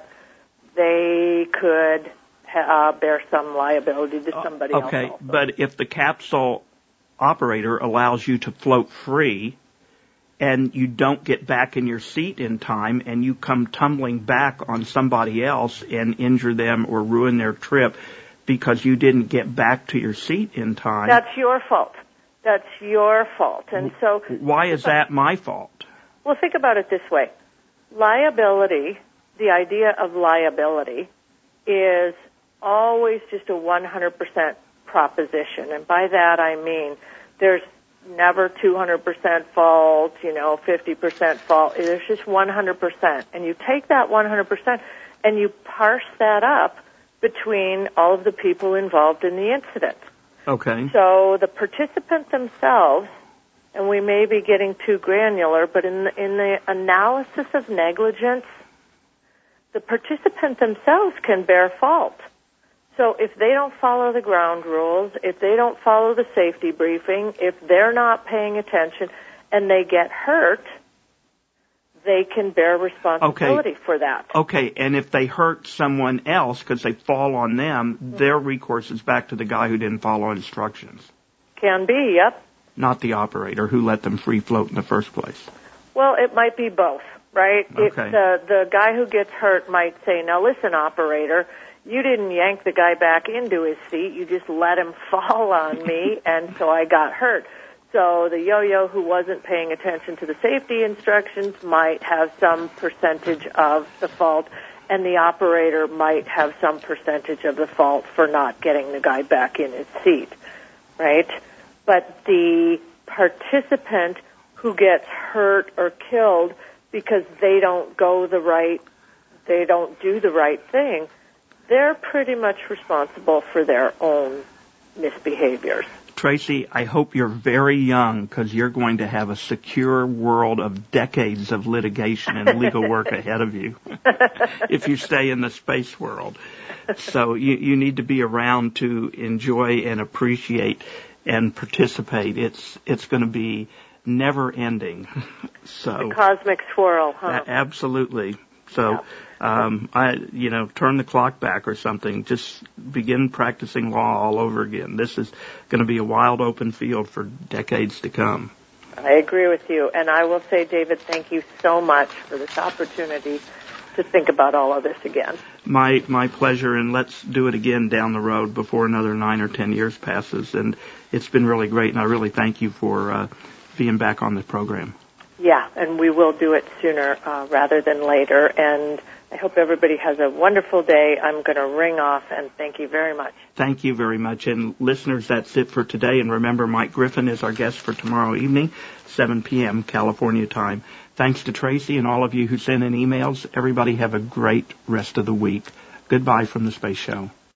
they could uh, bear some liability to somebody uh, else. Okay, also. But if the capsule operator allows you to float free, and you don't get back in your seat in time, and you come tumbling back on somebody else and injure them or ruin their trip because you didn't get back to your seat in time. That's your fault. That's your fault. And so... Why is that my fault? Well, think about it this way. Liability, the idea of liability, is always just a one hundred percent proposition. And by that I mean there's never two hundred percent fault, you know, fifty percent fault. There's just one hundred percent. And you take that one hundred percent and you parse that up between all of the people involved in the incident. Okay. So the participants themselves, and we may be getting too granular, but in the, in the analysis of negligence, the participants themselves can bear fault. So if they don't follow the ground rules, if they don't follow the safety briefing, if they're not paying attention and they get hurt, they can bear responsibility okay. for that. Okay, and if they hurt someone else because they fall on them, mm-hmm. their recourse is back to the guy who didn't follow instructions. Can be, yep. Not the operator who let them free float in the first place. Well, it might be both, right? Okay. It's, uh, the guy who gets hurt might say, now listen, operator, you didn't yank the guy back into his seat. You just let him fall on me, and so I got hurt. So the yo-yo who wasn't paying attention to the safety instructions might have some percentage of the fault, and the operator might have some percentage of the fault for not getting the guy back in his seat, right? But the participant who gets hurt or killed because they don't go the right, they don't do the right thing, they're pretty much responsible for their own misbehaviors. Tracy, I hope you're very young because you're going to have a secure world of decades of litigation and legal work ahead of you if you stay in the space world. So you, you need to be around to enjoy and appreciate and participate. It's it's going to be never ending. So the cosmic swirl, huh? Absolutely. So, um, I, you know, turn the clock back or something. Just begin practicing law all over again. This is going to be a wild open field for decades to come. I agree with you. And I will say, David, thank you so much for this opportunity to think about all of this again. My, my pleasure. And let's do it again down the road before another nine or ten years passes. And it's been really great. And I really thank you for, uh, being back on the program. Yeah, and we will do it sooner uh, rather than later. And I hope everybody has a wonderful day. I'm going to ring off, and thank you very much. Thank you very much. And listeners, that's it for today. And remember, Mike Griffin is our guest for tomorrow evening, seven p.m. California time. Thanks to Tracy and all of you who sent in emails. Everybody have a great rest of the week. Goodbye from the Space Show.